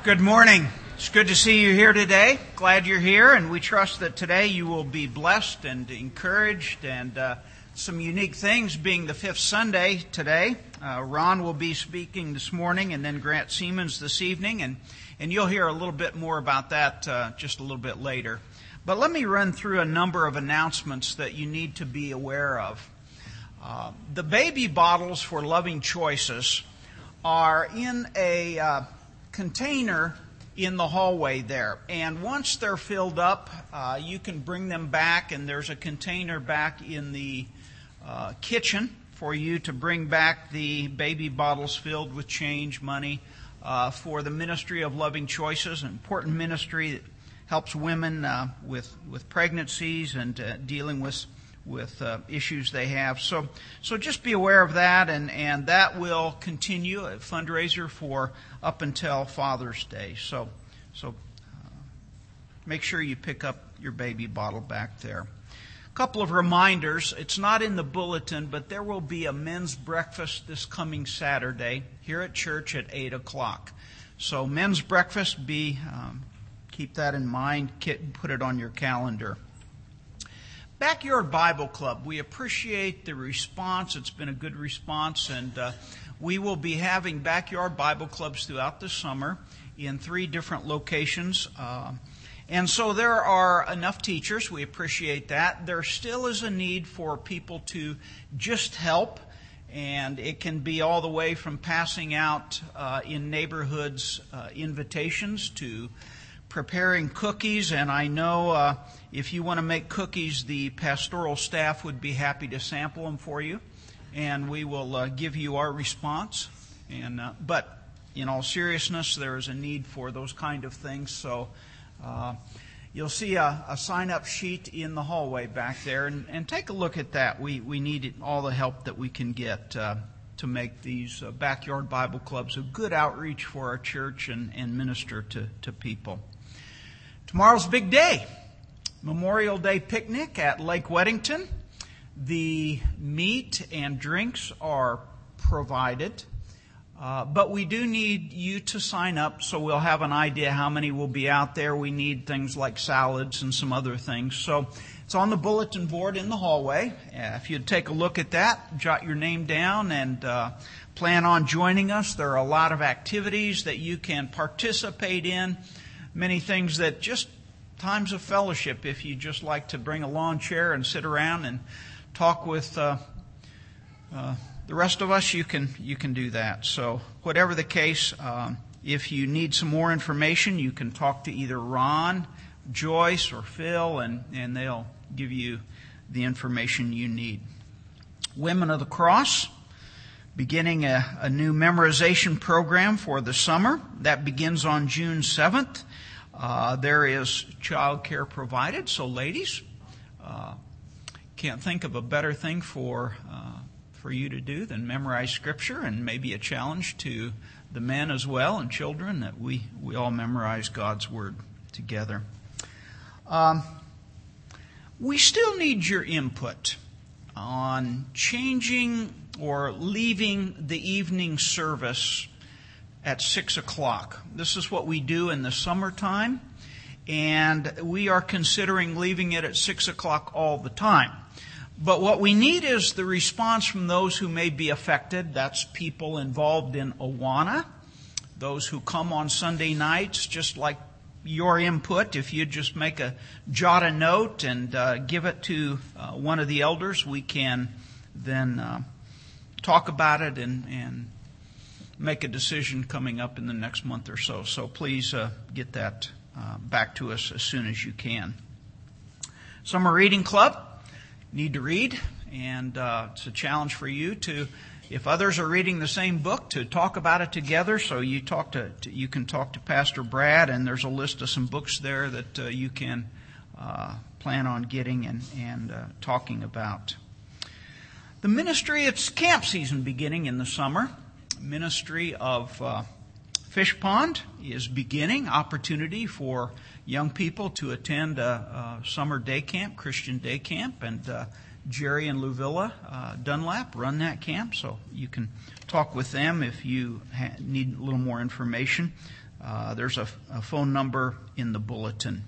Good morning. It's good to see you here today. Glad you're here, and we trust that today you will be blessed and encouraged, and some unique things being the fifth Sunday today. Ron will be speaking this morning, and then Grant Siemens this evening, and you'll hear a little bit more about that just a little bit later. But let me run through a number of announcements that you need to be aware of. The baby bottles for Loving Choices are in a container in the hallway there. And once they're filled up, you can bring them back, and there's a container back in the kitchen for you to bring back the baby bottles filled with change money for the Ministry of Loving Choices, an important ministry that helps women with pregnancies and dealing with issues they have. So just be aware of that, and that will continue, a fundraiser for up until Father's Day. So make sure you pick up your baby bottle back there. A couple of reminders. It's not in the bulletin, but there will be a men's breakfast this coming Saturday here at church at 8 o'clock. So men's breakfast, keep that in mind, put it on your calendar. Backyard Bible Club, we appreciate the response. It's been a good response, and we will be having backyard Bible clubs throughout the summer in 3 different locations. And so there are enough teachers. We appreciate that. There still is a need for people to just help, and it can be all the way from passing out in neighborhoods invitations to preparing cookies. And I know if you want to make cookies, the pastoral staff would be happy to sample them for you, and we will give you our response. But in all seriousness, there is a need for those kind of things. So you'll see a sign-up sheet in the hallway back there, and take a look at that. We need all the help that we can get to make these backyard Bible clubs a good outreach for our church and minister to people. Tomorrow's a big day. Memorial Day picnic at Lake Weddington. The meat and drinks are provided, but we do need you to sign up so we'll have an idea how many will be out there. We need things like salads and some other things. So it's on the bulletin board in the hallway. If you'd take a look at that, jot your name down, and plan on joining us. There are a lot of activities that you can participate in, many things that just times of fellowship. If you just like to bring a lawn chair and sit around and talk with the rest of us, you can do that. So whatever the case, if you need some more information, you can talk to either Ron, Joyce, or Phil, and they'll give you the information you need. Women of the Cross, beginning a new memorization program for the summer. That begins on June 7th. There is child care provided, so ladies, can't think of a better thing for you to do than memorize Scripture, and maybe a challenge to the men as well and children that we all memorize God's Word together. We still need your input on changing or leaving the evening service at 6 o'clock. This is what we do in the summertime, and we are considering leaving it at 6 o'clock all the time. But what we need is the response from those who may be affected. That's people involved in Awana, those who come on Sunday nights, just like your input. If you just jot a note and give it to one of the elders, we can then talk about it and make a decision coming up in the next month or so. So please get that back to us as soon as you can. Summer Reading Club. Need to read, and it's a challenge for you to, if others are reading the same book, to talk about it together. So you can talk to Pastor Brad, and there's a list of some books there that you can plan on getting and talking about. The ministry, it's camp season beginning in the summer. Ministry of Fish Pond is beginning. Opportunity for young people to attend a summer day camp, Christian day camp, and Jerry and Luvilla Dunlap run that camp, so you can talk with them if you need a little more information. There's a phone number in the bulletin.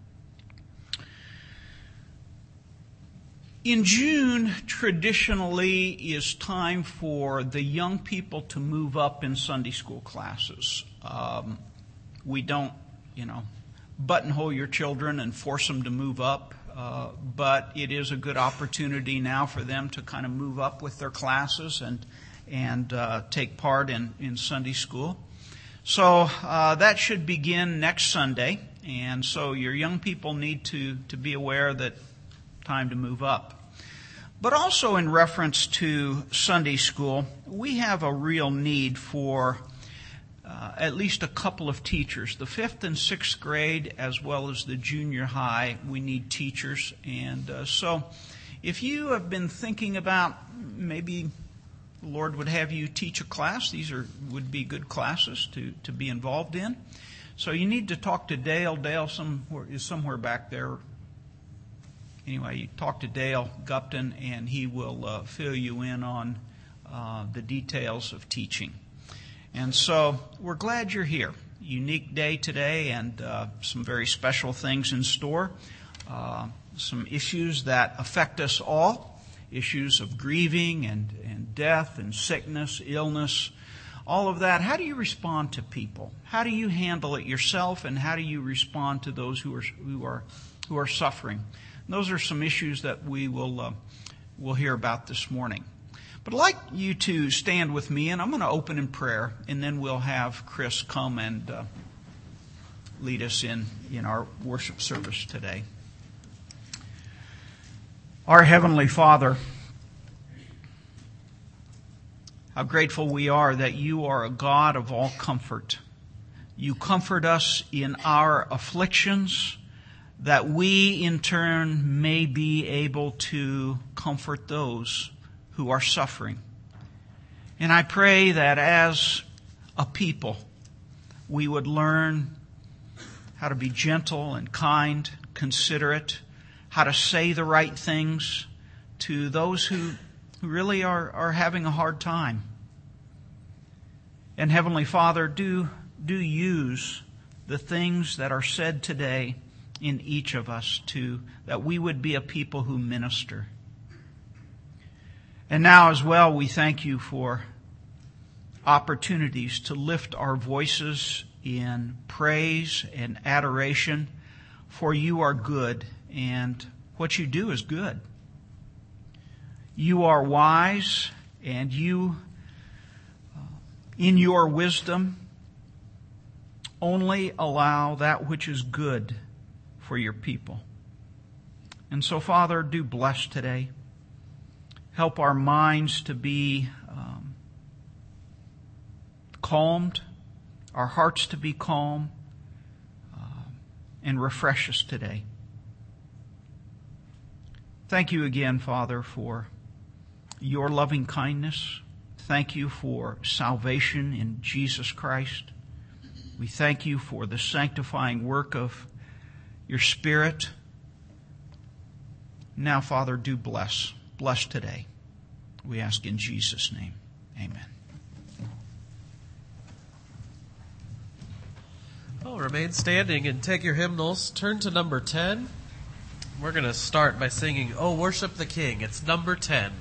In June, traditionally, is time for the young people to move up in Sunday school classes. We don't, buttonhole your children and force them to move up, but it is a good opportunity now for them to kind of move up with their classes and take part in Sunday school. So that should begin next Sunday, and so your young people need to be aware that time to move up. But also in reference to Sunday school, we have a real need for at least a couple of teachers. The 5th and 6th grade, as well as the junior high, we need teachers. And so if you have been thinking about maybe the Lord would have you teach a class, these would be good classes to be involved in. So you need to talk to Dale. Dale is somewhere back there. Anyway, you talk to Dale Gupton, and he will fill you in on the details of teaching. And so we're glad you're here. Unique day today, and some very special things in store. Some issues that affect us all, issues of grieving and death and sickness, illness, all of that. How do you respond to people? How do you handle it yourself, and how do you respond to those who are suffering? And those are some issues that we'll hear about this morning. But I'd like you to stand with me, and I'm going to open in prayer, and then we'll have Chris come and lead us in our worship service today. Our Heavenly Father, how grateful we are that you are a God of all comfort. You comfort us in our afflictions, that we in turn may be able to comfort those who are suffering. And I pray that as a people, we would learn how to be gentle and kind, considerate, how to say the right things to those who really are having a hard time. And Heavenly Father, do use the things that are said today in each of us that we would be a people who minister. And now as well, we thank you for opportunities to lift our voices in praise and adoration, for you are good, and what you do is good. You are wise, and you, in your wisdom, only allow that which is good for your people. And so, Father, do bless today. Help our minds to be calmed, our hearts to be calm, and refresh us today. Thank you again, Father, for your loving kindness. Thank you for salvation in Jesus Christ. We thank you for the sanctifying work of your Spirit. Now, Father, do bless. Bless today. We ask in Jesus' name. Amen. Oh, remain standing and take your hymnals. Turn to number 10. We're going to start by singing, "Oh, Worship the King." It's number 10.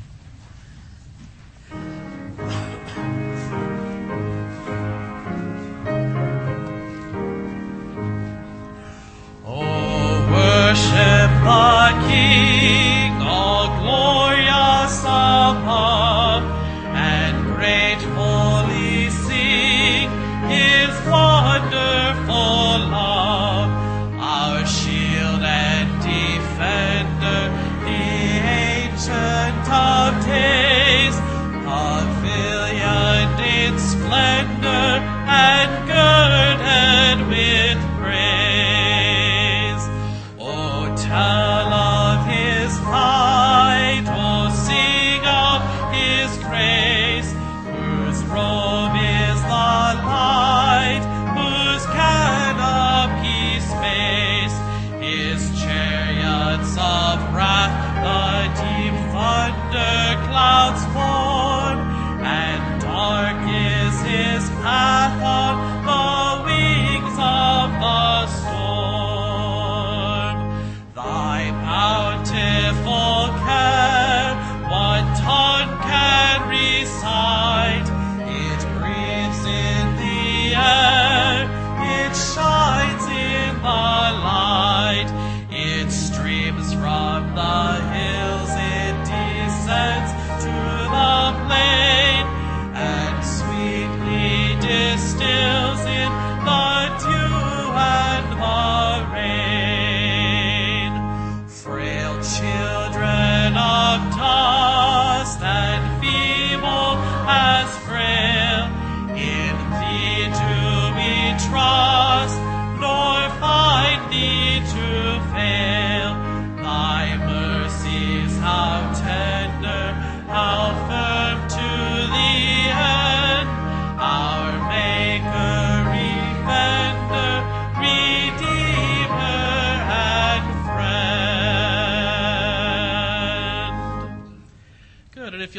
Oh, worship the King, all glorious above, and gratefully sing His wonderful love, our shield and defender, the ancient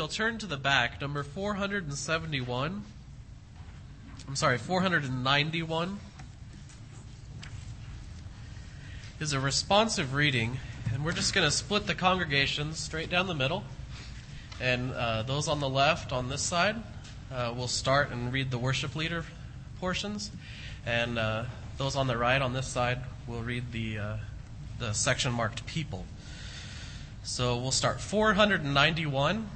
you'll turn to the back, number 491. 491 is a responsive reading, and we're just going to split the congregation straight down the middle. And those on the left, on this side, will start and read the worship leader portions. And those on the right, on this side, will read the section marked people. So we'll start 491,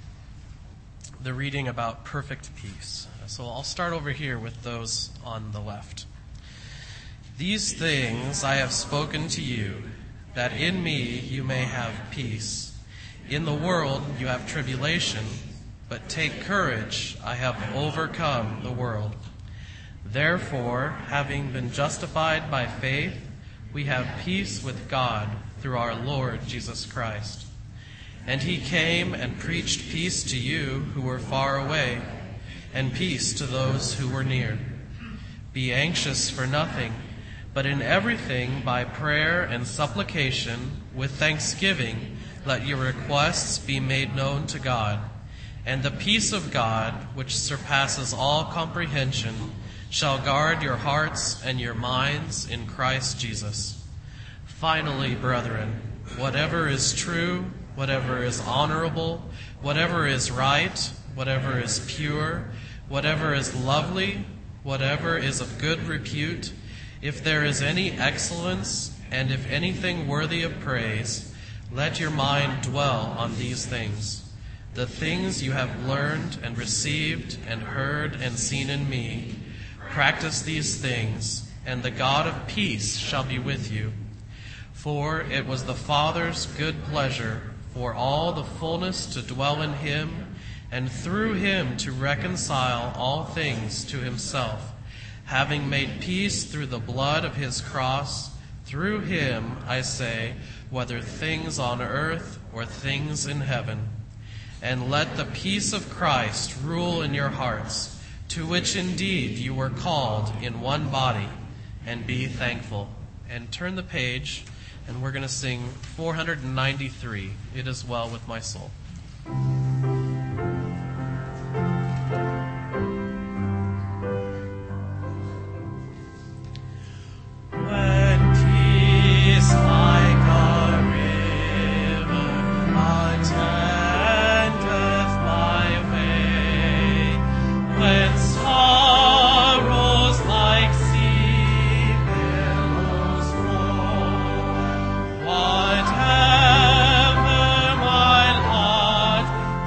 the reading about perfect peace. So I'll start over here with those on the left. These things I have spoken to you, that in me you may have peace. In the world you have tribulation, but take courage, I have overcome the world. Therefore, having been justified by faith, we have peace with God through our Lord Jesus Christ. And he came and preached peace to you who were far away, and peace to those who were near. Be anxious for nothing, but in everything by prayer and supplication with thanksgiving let your requests be made known to God. And the peace of God, which surpasses all comprehension, shall guard your hearts and your minds in Christ Jesus. Finally, brethren, whatever is true, whatever is honorable, whatever is right, whatever is pure, whatever is lovely, whatever is of good repute, if there is any excellence, and if anything worthy of praise, let your mind dwell on these things. The things you have learned and received and heard and seen in me, practice these things, and the God of peace shall be with you. For it was the Father's good pleasure for all the fullness to dwell in him, and through him to reconcile all things to himself, having made peace through the blood of his cross. Through him, I say, whether things on earth or things in heaven. And let the peace of Christ rule in your hearts, to which indeed you were called in one body, and be thankful. And turn the page, and we're going to sing 493, It Is Well With My Soul. Whatever my lot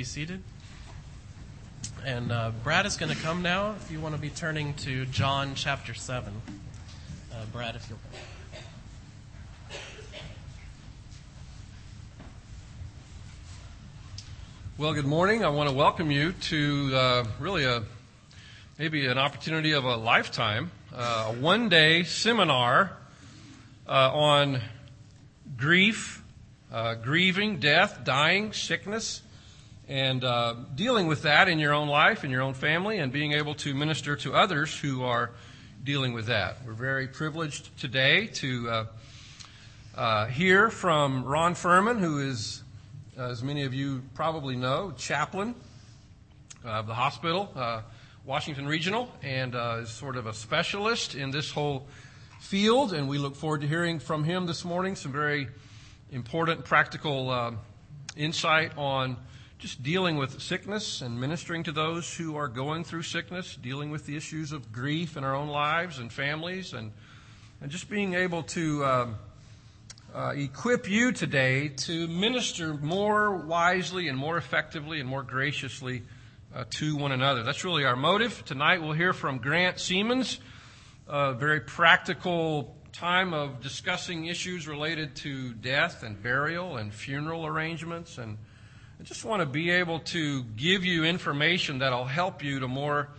seated. And Brad is going to come now. If you want to be turning to John chapter 7. Brad, if you'll come. Well, good morning. I want to welcome you to maybe an opportunity of a lifetime, a one-day seminar on grief, grieving, death, dying, sickness, and dealing with that in your own life, in your own family, and being able to minister to others who are dealing with that. We're very privileged today to hear from Ron Furman, who is, as many of you probably know, chaplain of the hospital, Washington Regional, and is sort of a specialist in this whole field. And we look forward to hearing from him this morning some very important practical insight on just dealing with sickness and ministering to those who are going through sickness, dealing with the issues of grief in our own lives and families, and just being able to equip you today to minister more wisely and more effectively and more graciously to one another. That's really our motive. Tonight we'll hear from Grant Siemens, a very practical time of discussing issues related to death and burial and funeral arrangements. And I just want to be able to give you information that'll help you to more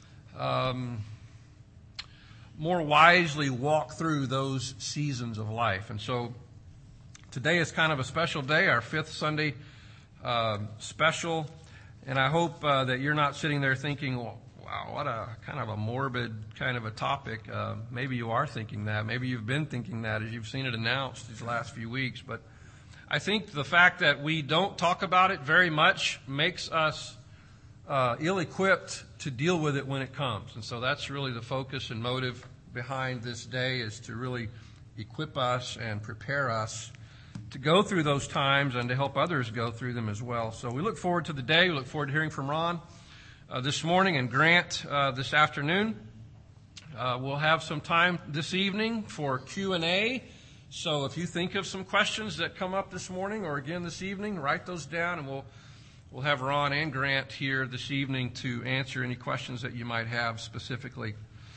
wisely walk through those seasons of life. And so today is kind of a special day, our fifth Sunday special, and I hope that you're not sitting there thinking, well, wow, what a kind of a morbid kind of a topic. Maybe you are thinking that. Maybe you've been thinking that as you've seen it announced these last few weeks. But I think the fact that we don't talk about it very much makes us ill-equipped to deal with it when it comes. And so that's really the focus and motive behind this day, is to really equip us and prepare us to go through those times and to help others go through them as well. So we look forward to the day. We look forward to hearing from Ron this morning and Grant this afternoon. We'll have some time this evening for Q&A. So if you think of some questions that come up this morning or again this evening, write those down, and we'll have Ron and Grant here this evening to answer any questions that you might have specifically.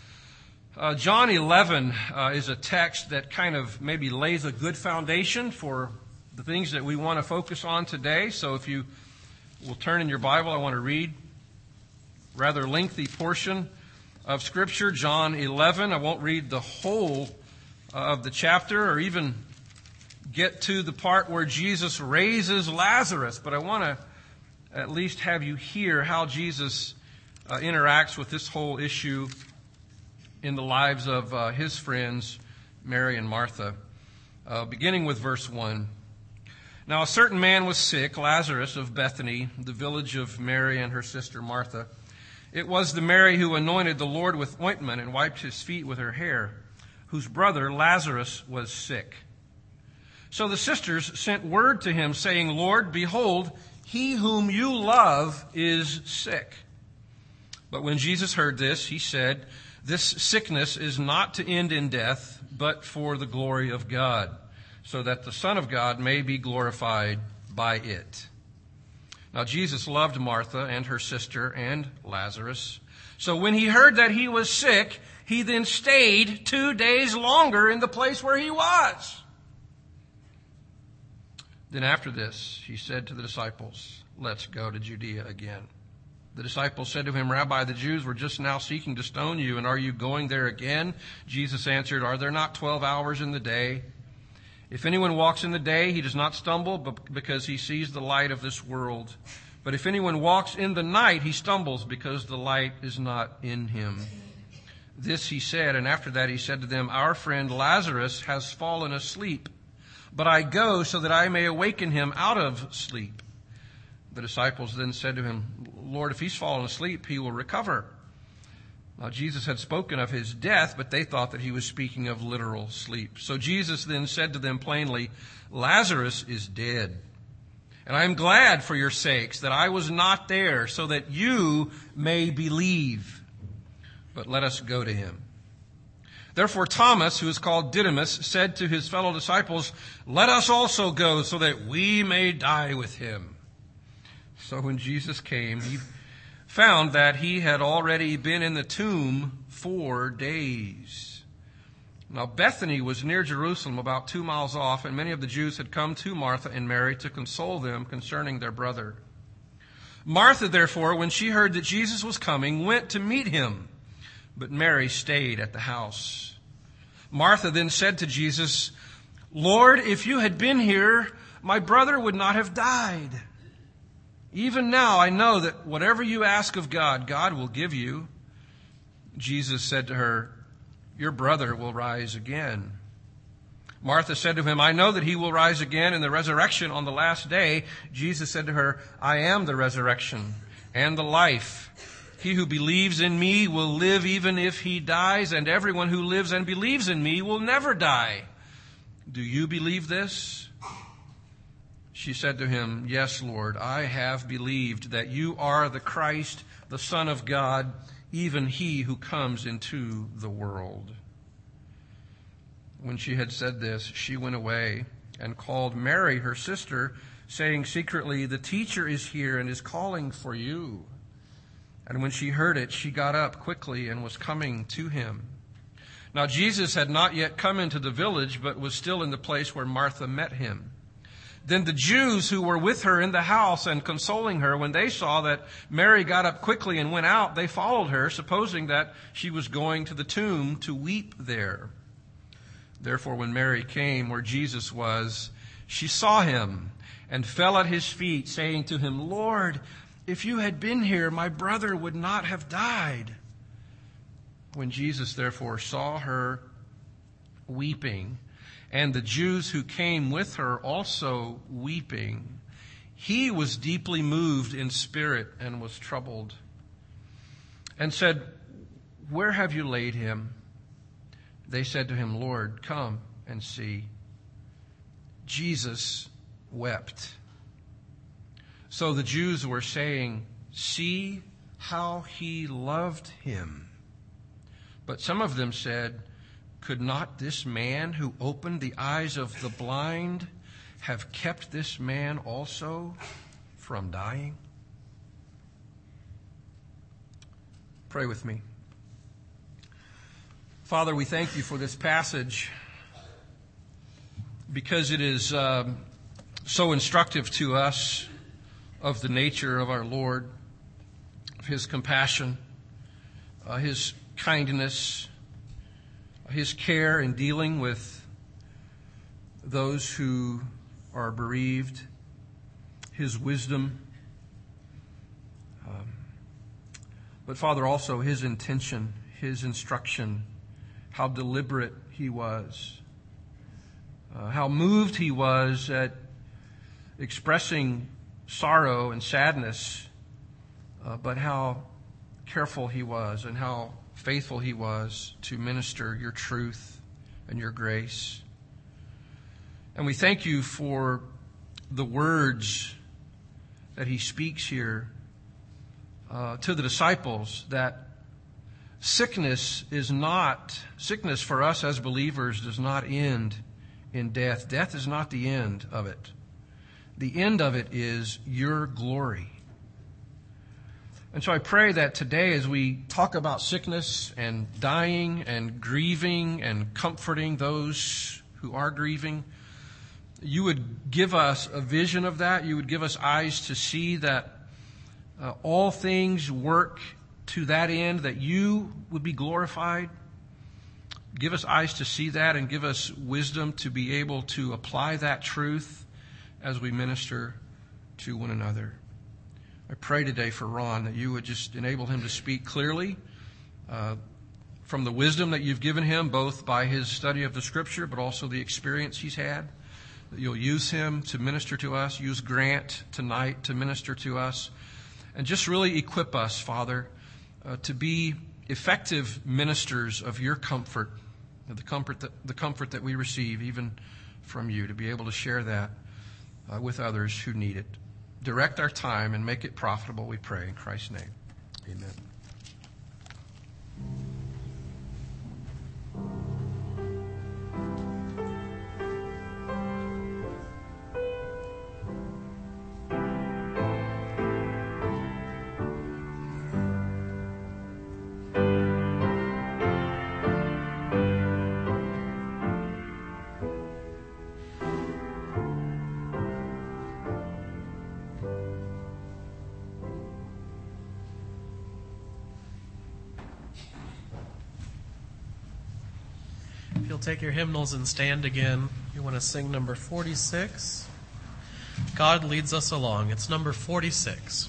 John 11 is a text that kind of maybe lays a good foundation for the things that we want to focus on today. So if you will turn in your Bible, I want to read a rather lengthy portion of Scripture, John 11. I won't read the whole of the chapter or even get to the part where Jesus raises Lazarus, but I want to at least have you hear how Jesus interacts with this whole issue in the lives of his friends, Mary and Martha. Beginning with verse 1. Now a certain man was sick, Lazarus of Bethany, the village of Mary and her sister Martha. It was the Mary who anointed the Lord with ointment and wiped his feet with her hair, whose brother Lazarus was sick. So the sisters sent word to him, saying, Lord, behold, he whom you love is sick. But when Jesus heard this, he said, This sickness is not to end in death, but for the glory of God, so that the Son of God may be glorified by it. Now Jesus loved Martha and her sister and Lazarus. So when he heard that he was sick, he then stayed 2 days longer in the place where he was. Then after this, he said to the disciples, Let's go to Judea again. The disciples said to him, Rabbi, the Jews were just now seeking to stone you, and are you going there again? Jesus answered, Are there not 12 hours in the day? If anyone walks in the day, he does not stumble because he sees the light of this world. But if anyone walks in the night, he stumbles because the light is not in him. This he said, and after that he said to them, Our friend Lazarus has fallen asleep, but I go so that I may awaken him out of sleep. The disciples then said to him, Lord, if he's fallen asleep, he will recover. Now Jesus had spoken of his death, but they thought that he was speaking of literal sleep. So Jesus then said to them plainly, Lazarus is dead. And I am glad for your sakes that I was not there, so that you may believe. But let us go to him. Therefore Thomas, who is called Didymus, said to his fellow disciples, Let us also go, so that we may die with him. So when Jesus came, he found that he had already been in the tomb 4 days. Now Bethany was near Jerusalem, about 2 miles off, and many of the Jews had come to Martha and Mary to console them concerning their brother. Martha, therefore, when she heard that Jesus was coming, went to meet him, but Mary stayed at the house. Martha then said to Jesus, "Lord, if you had been here, my brother would not have died. Even now I know that whatever you ask of God, God will give you." Jesus said to her, "Your brother will rise again." Martha said to him, "I know that he will rise again in the resurrection on the last day." Jesus said to her, "I am the resurrection and the life. He who believes in me will live even if he dies, and everyone who lives and believes in me will never die. Do you believe this?" She said to him, "Yes, Lord, I have believed that you are the Christ, the Son of God, even he who comes into the world." When she had said this, she went away and called Mary, her sister, saying secretly, "The teacher is here and is calling for you." And when she heard it, she got up quickly and was coming to him. Now Jesus had not yet come into the village, but was still in the place where Martha met him. Then the Jews who were with her in the house and consoling her, when they saw that Mary got up quickly and went out, they followed her, supposing that she was going to the tomb to weep there. Therefore, when Mary came where Jesus was, she saw him and fell at his feet, saying to him, "Lord, if you had been here, my brother would not have died." When Jesus therefore saw her weeping, and the Jews who came with her also weeping, he was deeply moved in spirit and was troubled, and said, "Where have you laid him?" They said to him, "Lord, come and see." Jesus wept. So the Jews were saying, "See how he loved him." But some of them said, "Could not this man who opened the eyes of the blind have kept this man also from dying?" Pray with me. Father, we thank you for this passage because it is so instructive to us of the nature of our Lord, of his compassion, his kindness, his care in dealing with those who are bereaved, his wisdom, but Father, also his intention, his instruction, how deliberate he was, how moved he was at expressing sorrow and sadness, but how careful he was and how faithful he was to minister your truth and your grace. And we thank you for the words that he speaks here to the disciples, that sickness for us as believers does not end in death. Death is not the end of it. The end of it is your glory. And so I pray that today, as we talk about sickness and dying and grieving and comforting those who are grieving, you would give us a vision of that. You would give us eyes to see that all things work to that end, that you would be glorified. Give us eyes to see that, and give us wisdom to be able to apply that truth as we minister to one another. I pray today for Ron that you would just enable him to speak clearly from the wisdom that you've given him, both by his study of the Scripture, but also the experience he's had. That you'll use him to minister to us, use Grant tonight to minister to us, and just really equip us, Father, to be effective ministers of your comfort, the comfort that we receive even from you, to be able to share that with others who need it. Direct our time and make it profitable, we pray in Christ's name. Amen. If you'll take your hymnals and stand again, you want to sing number 46. God leads us along. It's number 46.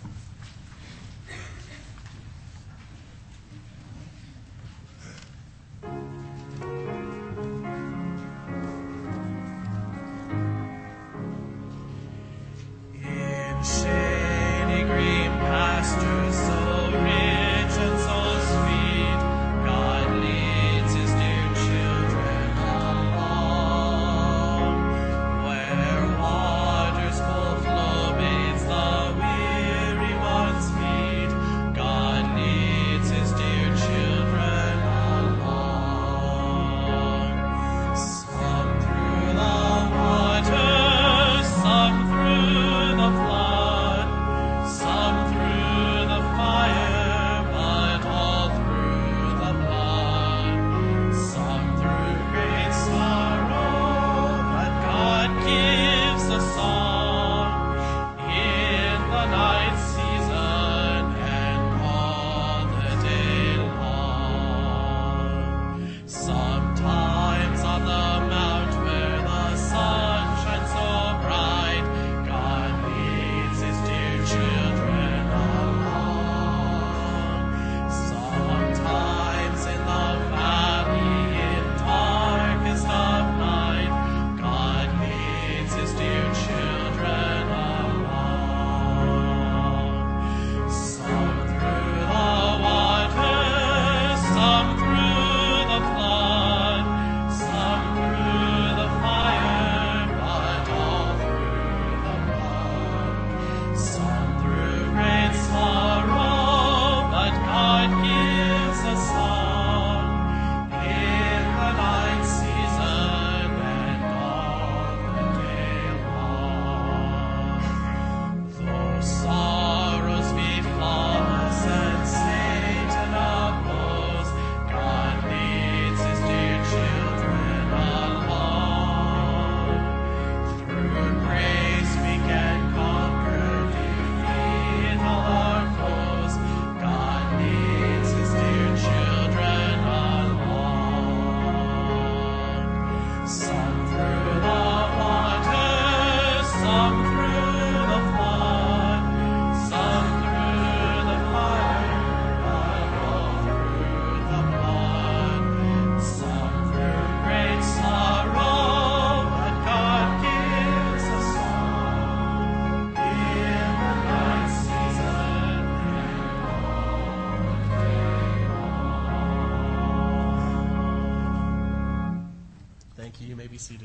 You may be seated.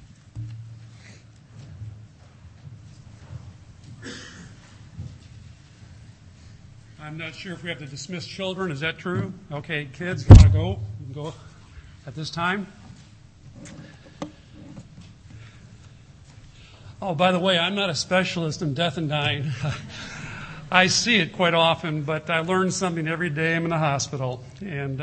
I'm not sure if we have to dismiss children. Is that true? Okay, kids, you want to go? You can go at this time. Oh, by the way, I'm not a specialist in death and dying. I see it quite often, but I learn something every day I'm in the hospital. And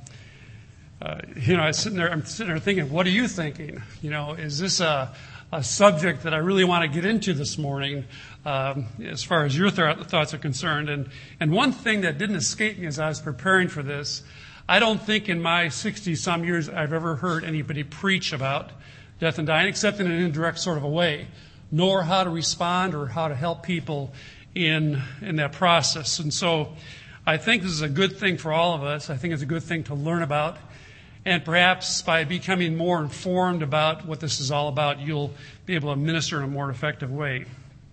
I'm sitting there thinking, what are you thinking? Is this a subject that I really want to get into this morning, as far as your thoughts are concerned? And one thing that didn't escape me as I was preparing for this, I don't think in my 60-some years I've ever heard anybody preach about death and dying, except in an indirect sort of a way, nor how to respond or how to help people in that process. And so I think this is a good thing for all of us. I think it's a good thing to learn about. And perhaps by becoming more informed about what this is all about, you'll be able to minister in a more effective way.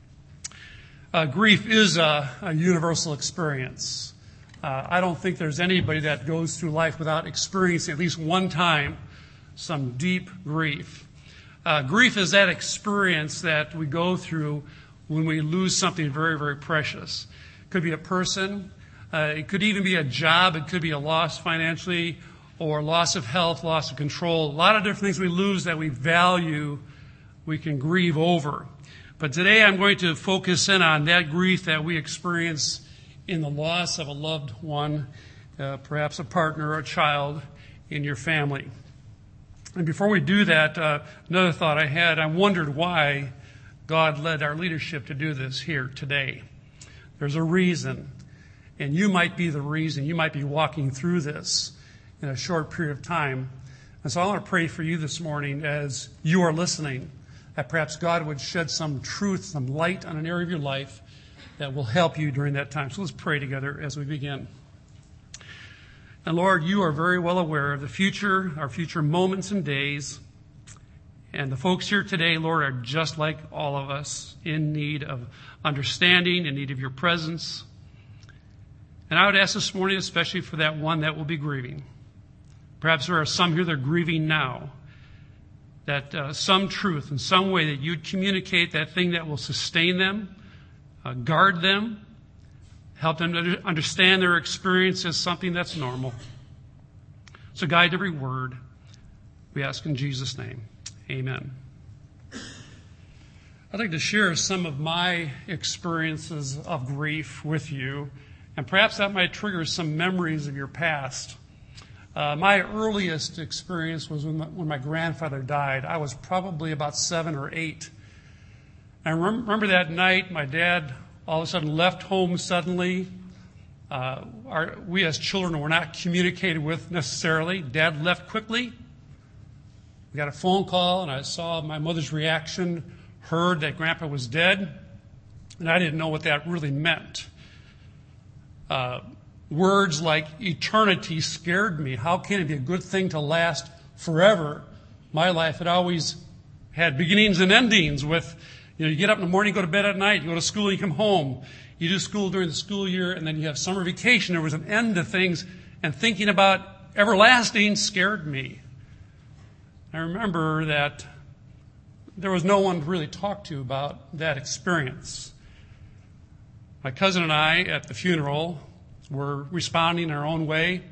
Grief is a universal experience. I don't think there's anybody that goes through life without experiencing at least one time some deep grief. Grief is that experience that we go through when we lose something very, very precious. It could be a person. It could even be a job. It could be a loss financially, or loss of health, loss of control. A lot of different things we lose that we value, we can grieve over. But today I'm going to focus in on that grief that we experience in the loss of a loved one, perhaps a partner or a child in your family. And before we do that, another thought I had, I wondered why God led our leadership to do this here today. There's a reason, and you might be the reason. You might be walking through this in a short period of time. And so I want to pray for you this morning as you are listening, that perhaps God would shed some truth, some light on an area of your life that will help you during that time. So let's pray together as we begin. And Lord, you are very well aware of the future, our future moments and days. And the folks here today, Lord, are just like all of us, in need of understanding, in need of your presence. And I would ask this morning, especially for that one that will be grieving. Perhaps there are some here that are grieving now. That some truth in some way that you'd communicate that thing that will sustain them, guard them, help them to understand their experience as something that's normal. So guide every word. We ask in Jesus' name. Amen. I'd like to share some of my experiences of grief with you, and perhaps that might trigger some memories of your past. My earliest experience was when my grandfather died. I was probably about 7 or 8. I remember that night, my dad all of a sudden left home suddenly. We as children were not communicated with necessarily. Dad left quickly. We got a phone call, and I saw my mother's reaction, heard that Grandpa was dead, and I didn't know what that really meant. Words like eternity scared me. How can it be a good thing to last forever? My life had always had beginnings and endings with, you get up in the morning, go to bed at night, you go to school, you come home. You do school during the school year, and then you have summer vacation. There was an end to things, and thinking about everlasting scared me. I remember that there was no one to really talk to about that experience. My cousin and I, at the funeral, were responding in our own way,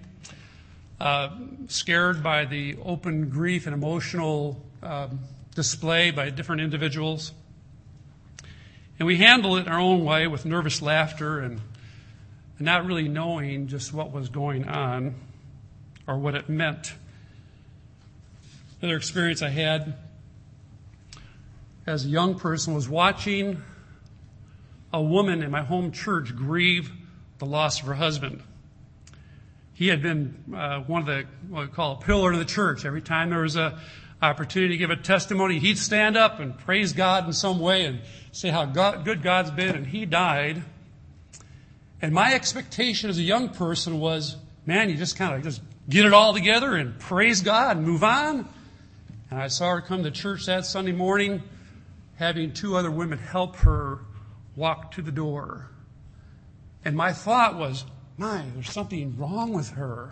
scared by the open grief and emotional display by different individuals. And we handled it in our own way with nervous laughter and not really knowing just what was going on or what it meant. Another experience I had as a young person was watching a woman in my home church grieve the loss of her husband. He had been one of the, what we call a pillar of the church. Every time there was an opportunity to give a testimony, he'd stand up and praise God in some way and say how good God's been, and he died. And my expectation as a young person was, man, you just kind of just get it all together and praise God and move on. And I saw her come to church that Sunday morning, having 2 other women help her walk to the door. And my thought was, there's something wrong with her.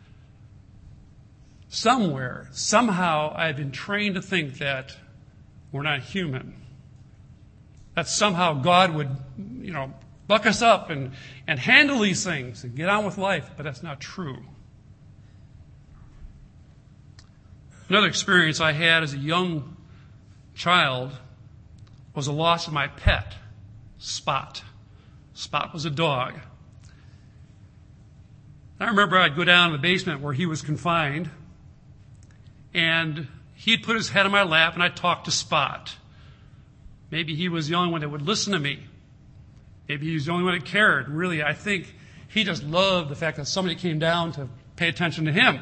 Somewhere, somehow, I've been trained to think that we're not human. That somehow God would, buck us up and handle these things and get on with life, but that's not true. Another experience I had as a young child was the loss of my pet, Spot. Spot was a dog. I remember I'd go down in the basement where he was confined, and he'd put his head on my lap, and I'd talk to Spot. Maybe he was the only one that would listen to me. Maybe he was the only one that cared. Really, I think he just loved the fact that somebody came down to pay attention to him.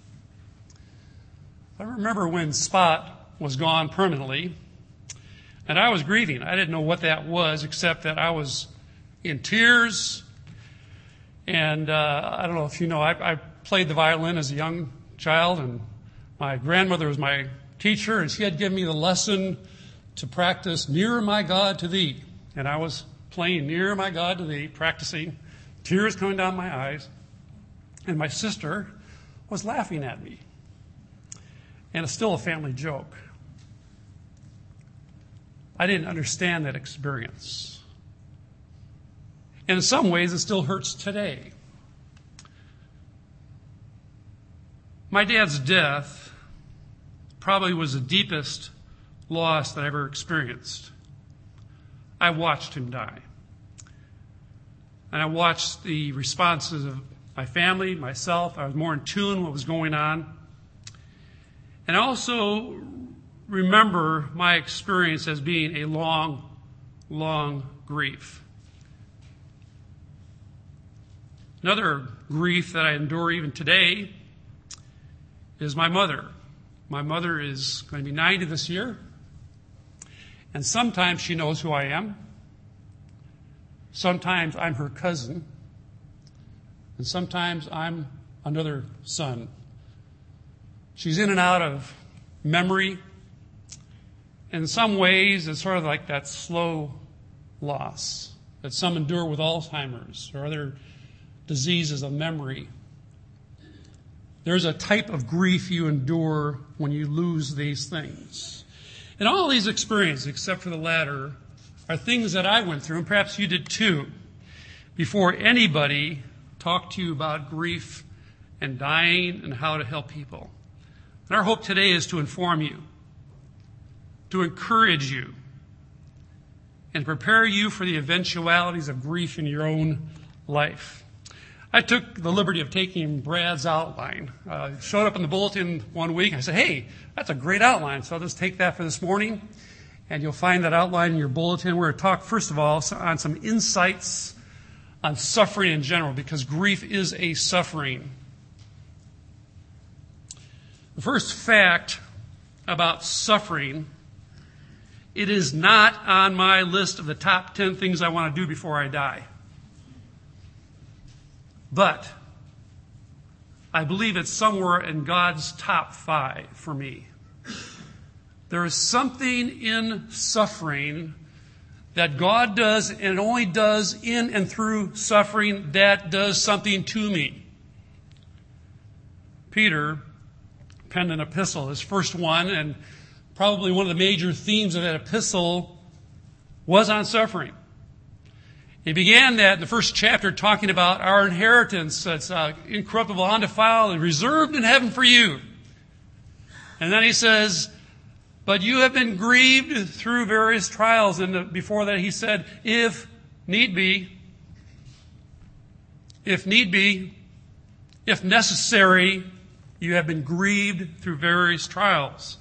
I remember when Spot was gone permanently, and I was grieving. I didn't know what that was, except that I was in tears. And I don't know if you know, I played the violin as a young child, and my grandmother was my teacher, and she had given me the lesson to practice "Nearer My God to Thee." And I was playing "Nearer My God to Thee," practicing, tears coming down my eyes. And my sister was laughing at me. And it's still a family joke. I didn't understand that experience. And in some ways, it still hurts today. My dad's death probably was the deepest loss that I ever experienced. I watched him die. And I watched the responses of my family, myself. I was more in tune with what was going on. And I also remember my experience as being a long, long grief. Another grief that I endure even today is my mother. My mother is going to be 90 this year. And sometimes she knows who I am. Sometimes I'm her cousin. And sometimes I'm another son. She's in and out of memory. In some ways, it's sort of like that slow loss that some endure with Alzheimer's or other diseases of memory. There's a type of grief you endure when you lose these things. And all these experiences, except for the latter, are things that I went through, and perhaps you did too, before anybody talked to you about grief and dying and how to help people. And our hope today is to inform you, to encourage you, and prepare you for the eventualities of grief in your own life. I took the liberty of taking Brad's outline. It showed up in the bulletin one week. I said, hey, that's a great outline, so I'll just take that for this morning. And you'll find that outline in your bulletin. We're going to talk, first of all, on some insights on suffering in general, because grief is a suffering. The first fact about suffering, it is not on my list of the top 10 things I want to do before I die. But I believe it's somewhere in God's top 5 for me. There is something in suffering that God does, and only does in and through suffering, that does something to me. Peter penned an epistle, his first one, and probably one of the major themes of that epistle was on suffering. He began that in the first chapter talking about our inheritance that's incorruptible, undefiled, and reserved in heaven for you. And then he says, but you have been grieved through various trials. And before that he said, if need be, if necessary, you have been grieved through various trials.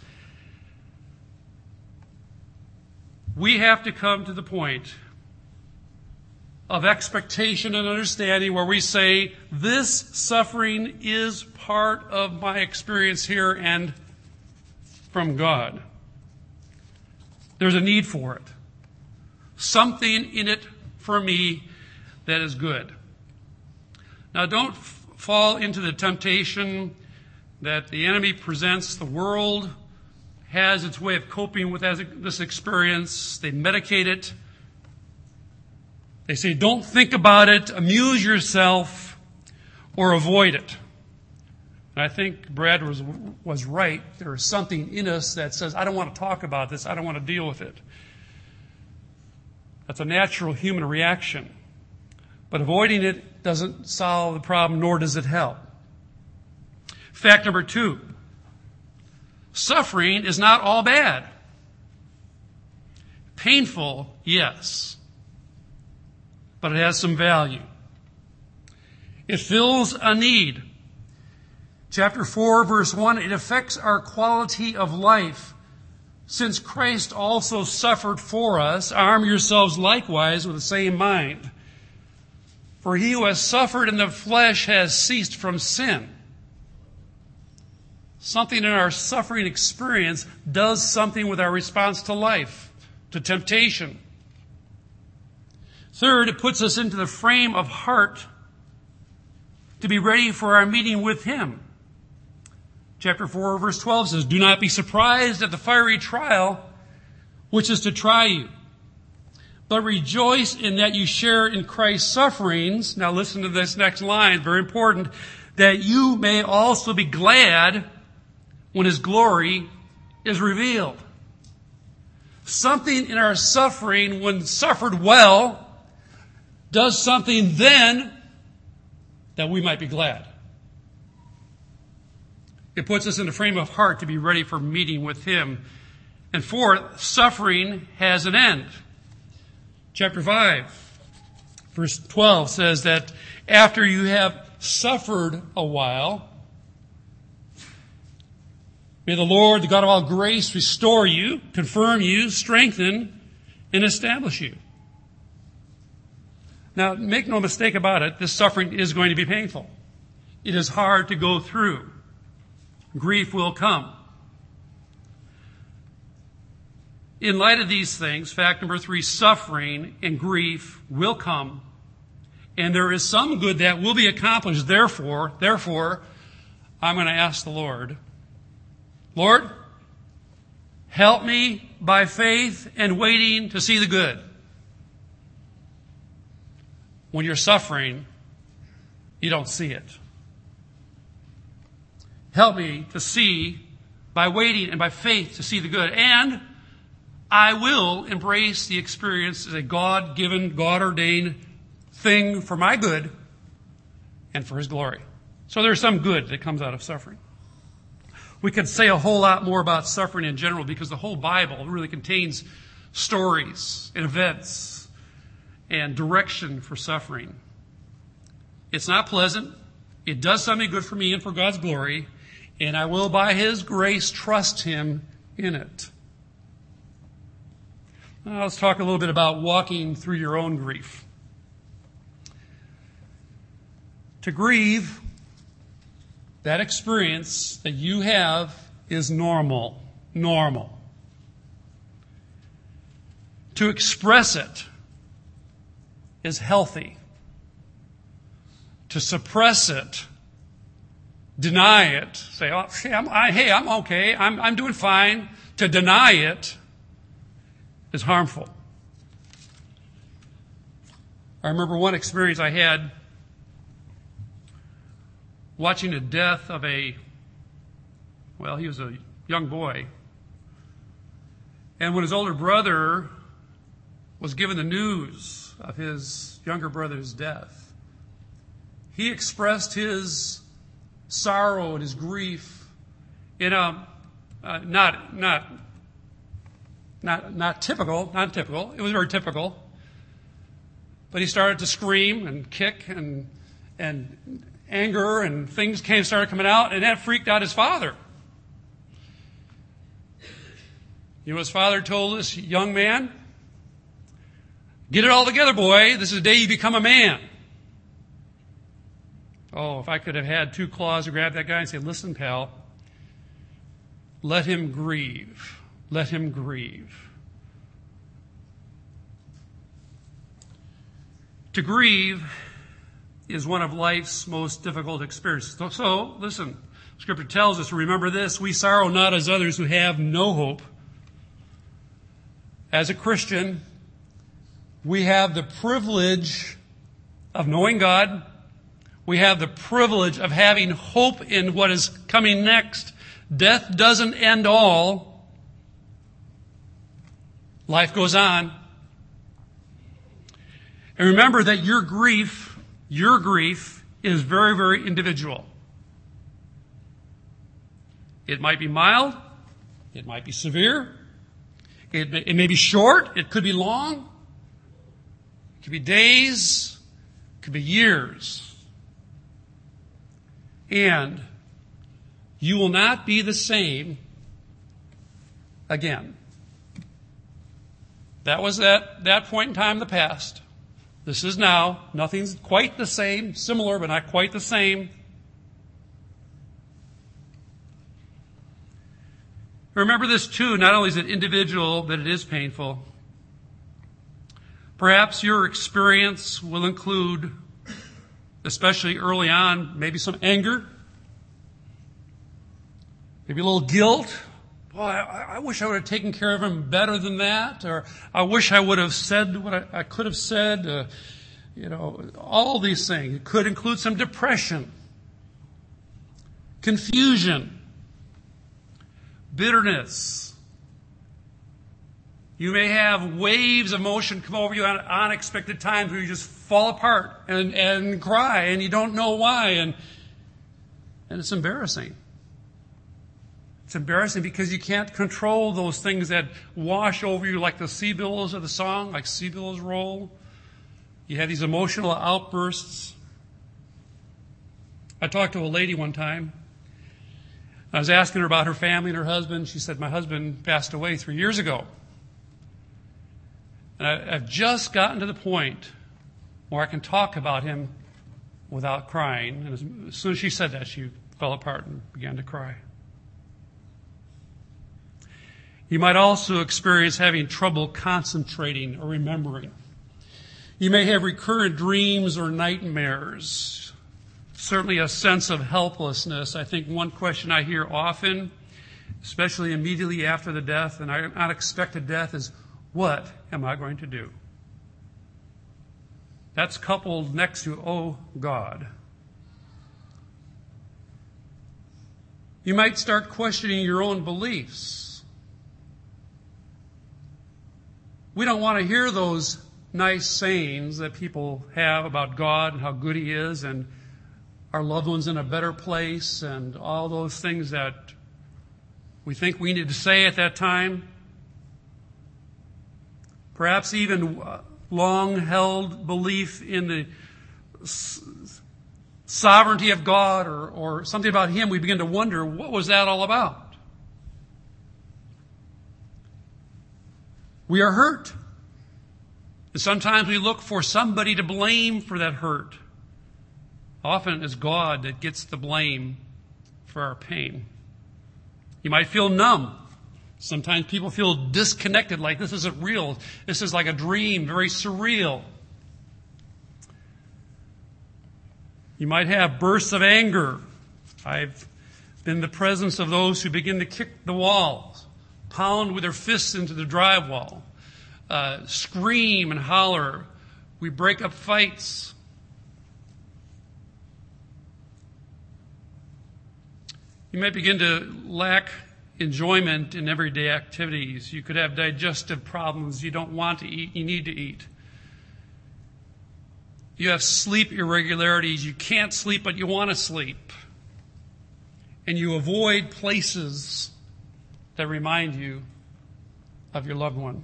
We have to come to the point of expectation and understanding where we say, this suffering is part of my experience here and from God. There's a need for it. Something in it for me that is good. Now don't fall into the temptation that the enemy presents. The world has its way of coping with this experience. They medicate it. They say, don't think about it, amuse yourself, or avoid it. And I think Brad was right. There is something in us that says, I don't want to talk about this. I don't want to deal with it. That's a natural human reaction. But avoiding it doesn't solve the problem, nor does it help. Fact number 2. Suffering is not all bad. Painful, yes. But it has some value. It fills a need. Chapter 4, verse 1, it affects our quality of life. Since Christ also suffered for us, arm yourselves likewise with the same mind. For he who has suffered in the flesh has ceased from sin. Something in our suffering experience does something with our response to life, to temptation. Third, it puts us into the frame of heart to be ready for our meeting with him. Chapter 4, verse 12 says, do not be surprised at the fiery trial which is to try you, but rejoice in that you share in Christ's sufferings. Now listen to this next line, very important, that you may also be glad when his glory is revealed. Something in our suffering, when suffered well, does something then that we might be glad. It puts us in a frame of heart to be ready for meeting with him. And fourth, suffering has an end. Chapter 5, verse 12 says that after you have suffered a while, may the Lord, the God of all grace, restore you, confirm you, strengthen, and establish you. Now, make no mistake about it, this suffering is going to be painful. It is hard to go through. Grief will come. in light of these things, fact number 3, suffering and grief will come, and there is some good that will be accomplished. Therefore, I'm going to ask the Lord, Lord, help me by faith and waiting to see the good. When you're suffering, you don't see it. Help me to see by waiting and by faith to see the good. And I will embrace the experience as a God-given, God-ordained thing for my good and for His glory. So there's some good that comes out of suffering. We could say a whole lot more about suffering in general because the whole Bible really contains stories and events and direction for suffering. It's not pleasant. It does something good for me and for God's glory, and I will, by His grace, trust Him in it. Now, let's talk a little bit about walking through your own grief. To grieve, that experience that you have is normal. Normal. To express it is healthy. To suppress it, deny it, say, oh, I'm okay, I'm doing fine. To deny it is harmful. I remember one experience I had watching the death of he was a young boy. And when his older brother was given the news of his younger brother's death, he expressed his sorrow and his grief in a not typical. It was very typical. But he started to scream and kick and anger and things started coming out, and that freaked out his father. You know what his father told this young man? Get it all together, boy. This is the day you become a man. Oh, if I could have had 2 claws to grab that guy and say, listen, pal, let him grieve. Let him grieve. To grieve is one of life's most difficult experiences. So, listen, Scripture tells us, remember this, we sorrow not as others who have no hope. As a Christian, we have the privilege of knowing God. We have the privilege of having hope in what is coming next. Death doesn't end all. Life goes on. And remember that your grief is very, very individual. It might be mild. It might be severe. It may be short. It could be long. It could be days. It could be years. And you will not be the same again. That was that point in time in the past. This is now. Nothing's quite the same. Similar, but not quite the same. Remember this too. Not only is it individual, but it is painful. Perhaps your experience will include, especially early on, maybe some anger, maybe a little guilt. Boy, I wish I would have taken care of him better than that, or I wish I would have said what I could have said. All these things. It could include some depression, confusion, bitterness. You may have waves of emotion come over you at unexpected times where you just fall apart and cry and you don't know why, and it's embarrassing. It's embarrassing because you can't control those things that wash over you like the sea billows of the song, like sea billows roll. You have these emotional outbursts. I talked to a lady one time. I was asking her about her family and her husband. She said, my husband passed away 3 years ago. And I've just gotten to the point where I can talk about him without crying. And as soon as she said that, she fell apart and began to cry. You might also experience having trouble concentrating or remembering. You may have recurrent dreams or nightmares. Certainly a sense of helplessness. I think one question I hear often, especially immediately after the death, an unexpected death, is, what am I going to do? That's coupled next to, oh God. You might start questioning your own beliefs. We don't want to hear those nice sayings that people have about God and how good He is and our loved ones in a better place and all those things that we think we need to say at that time. Perhaps even long-held belief in the sovereignty of God or something about Him. We begin to wonder, what was that all about? We are hurt. And sometimes we look for somebody to blame for that hurt. Often it's God that gets the blame for our pain. You might feel numb. Sometimes people feel disconnected, like this isn't real. This is like a dream, very surreal. You might have bursts of anger. I've been in the presence of those who begin to kick the walls, pound with their fists into the drywall, scream and holler. We break up fights. You might begin to lack enjoyment in everyday activities. You could have digestive problems. You don't want to eat. You need to eat. You have sleep irregularities. You can't sleep, but you want to sleep. And you avoid places that remind you of your loved one.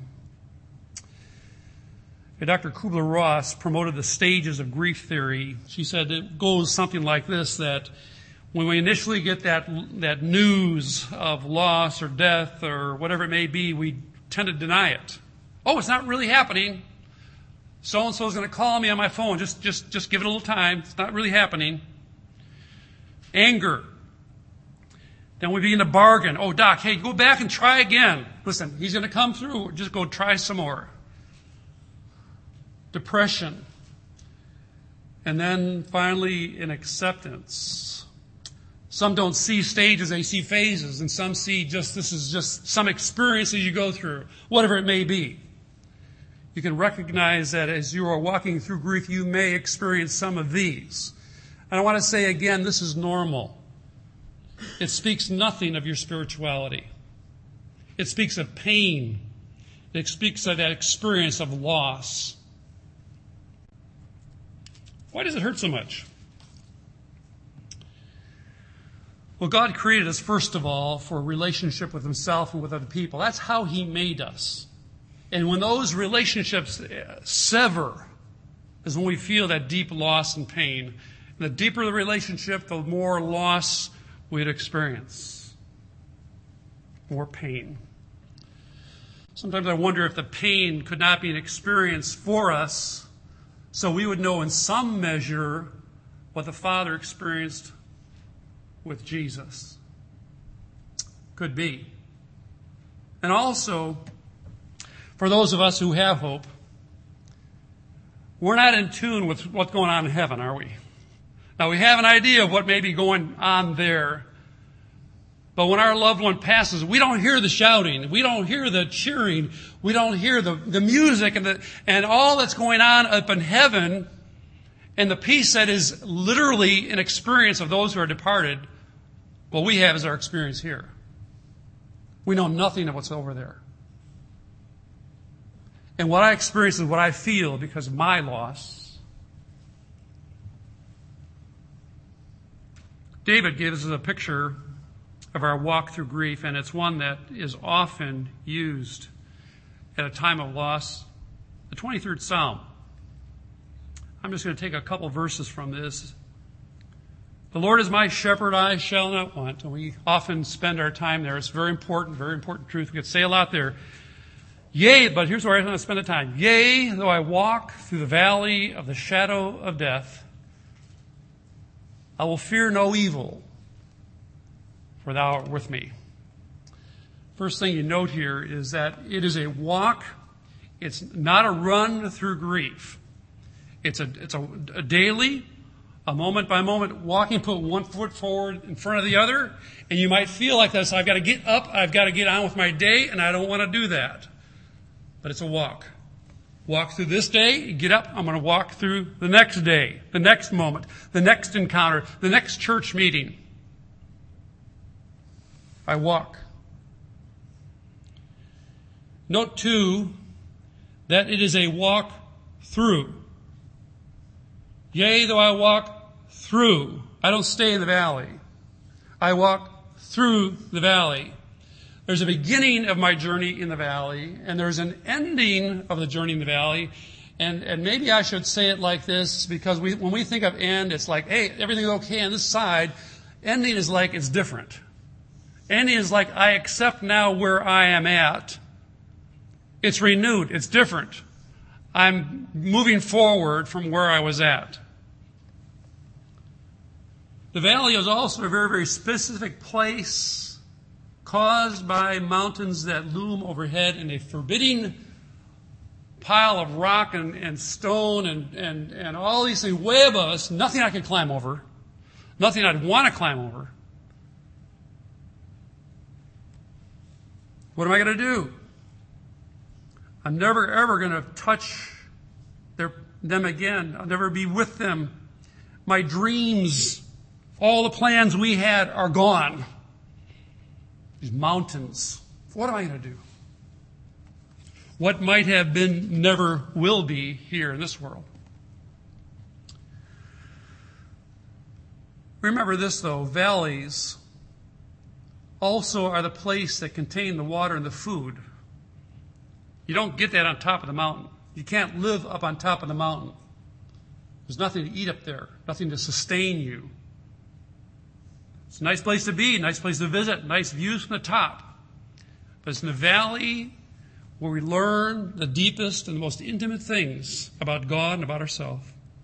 Dr. Kubler-Ross promoted the stages of grief theory. She said it goes something like this, that when we initially get that news of loss or death or whatever it may be, we tend to deny it. Oh, it's not really happening. So-and-so is going to call me on my phone. Just give it a little time. It's not really happening. Anger. Then we begin to bargain. Oh, Doc, hey, go back and try again. Listen, he's going to come through. Just go try some more. Depression. And then finally, an acceptance. Some don't see stages, they see phases. And some see this is just some experiences you go through, whatever it may be. You can recognize that as you are walking through grief, you may experience some of these. And I want to say again, this is normal. It speaks nothing of your spirituality. It speaks of pain. It speaks of that experience of loss. Why does it hurt so much? Well, God created us, first of all, for a relationship with Himself and with other people. That's how He made us. And when those relationships sever, is when we feel that deep loss and pain. And the deeper the relationship, the more loss we'd experience. More pain. Sometimes I wonder if the pain could not be an experience for us, so we would know in some measure what the Father experienced with Jesus. Could be. And also, for those of us who have hope, we're not in tune with what's going on in heaven, are we? Now, we have an idea of what may be going on there. But when our loved one passes, we don't hear the shouting. We don't hear the cheering. We don't hear the music and all that's going on up in heaven. And the peace that is literally an experience of those who are departed, what we have is our experience here. We know nothing of what's over there. And what I experience is what I feel because of my loss. David gives us a picture of our walk through grief, and it's one that is often used at a time of loss. The 23rd Psalm. I'm just going to take a couple verses from this. The Lord is my shepherd, I shall not want. And we often spend our time there. It's very important truth. We could say a lot there. Yea, but here's where I'm going to spend the time. Yea, though I walk through the valley of the shadow of death, I will fear no evil, for thou art with me. First thing you note here is that it is a walk. It's not a run through grief. It's a daily, a moment by moment walking, put one foot forward in front of the other, and you might feel like this, I've got to get up, I've got to get on with my day, and I don't want to do that. But it's a walk. Walk through this day, get up, I'm going to walk through the next day, the next moment, the next encounter, the next church meeting. I walk. Note, too, that it is a walk through. Yea, though I walk through. I don't stay in the valley. I walk through the valley. There's a beginning of my journey in the valley, and there's an ending of the journey in the valley. And maybe I should say it like this, because when we think of end, it's like, hey, everything's okay on this side. Ending is like it's different. Ending is like I accept now where I am at. It's renewed. It's different. I'm moving forward from where I was at. The valley is also a very, very specific place caused by mountains that loom overhead and a forbidding pile of rock and stone and all these things way above us. Nothing I can climb over. Nothing I'd want to climb over. What am I going to do? I'm never, ever going to touch them again. I'll never be with them. My dreams, all the plans we had are gone. These mountains. What am I going to do? What might have been never will be here in this world. Remember this, though. Valleys also are the place that contain the water and the food. You don't get that on top of the mountain. You can't live up on top of the mountain. There's nothing to eat up there, nothing to sustain you. It's a nice place to be, nice place to visit, nice views from the top. But it's in the valley where we learn the deepest and the most intimate things about God and about ourselves.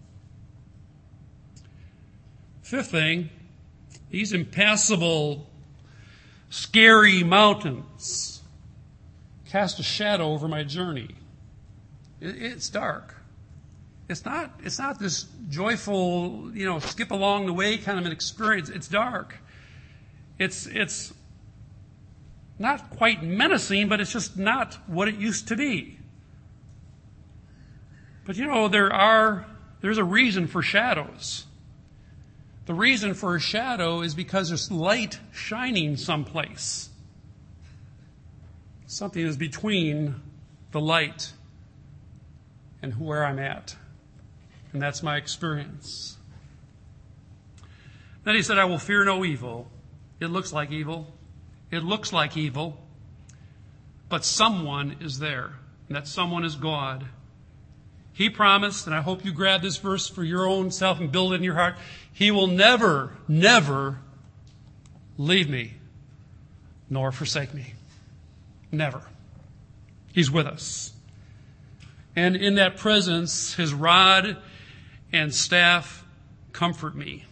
Fifth thing, these impassable, scary mountains cast a shadow over my journey. It's dark. It's not this joyful, skip along the way kind of an experience. It's dark. It's not quite menacing, but it's just not what it used to be. But there's a reason for shadows. The reason for a shadow is because there's light shining someplace. Something is between the light and where I'm at. And that's my experience. Then he said, I will fear no evil. It looks like evil. It looks like evil. But someone is there. And that someone is God. He promised, and I hope you grab this verse for your own self and build it in your heart. He will never, never leave me nor forsake me. Never. He's with us. And in that presence, his rod and staff comfort me.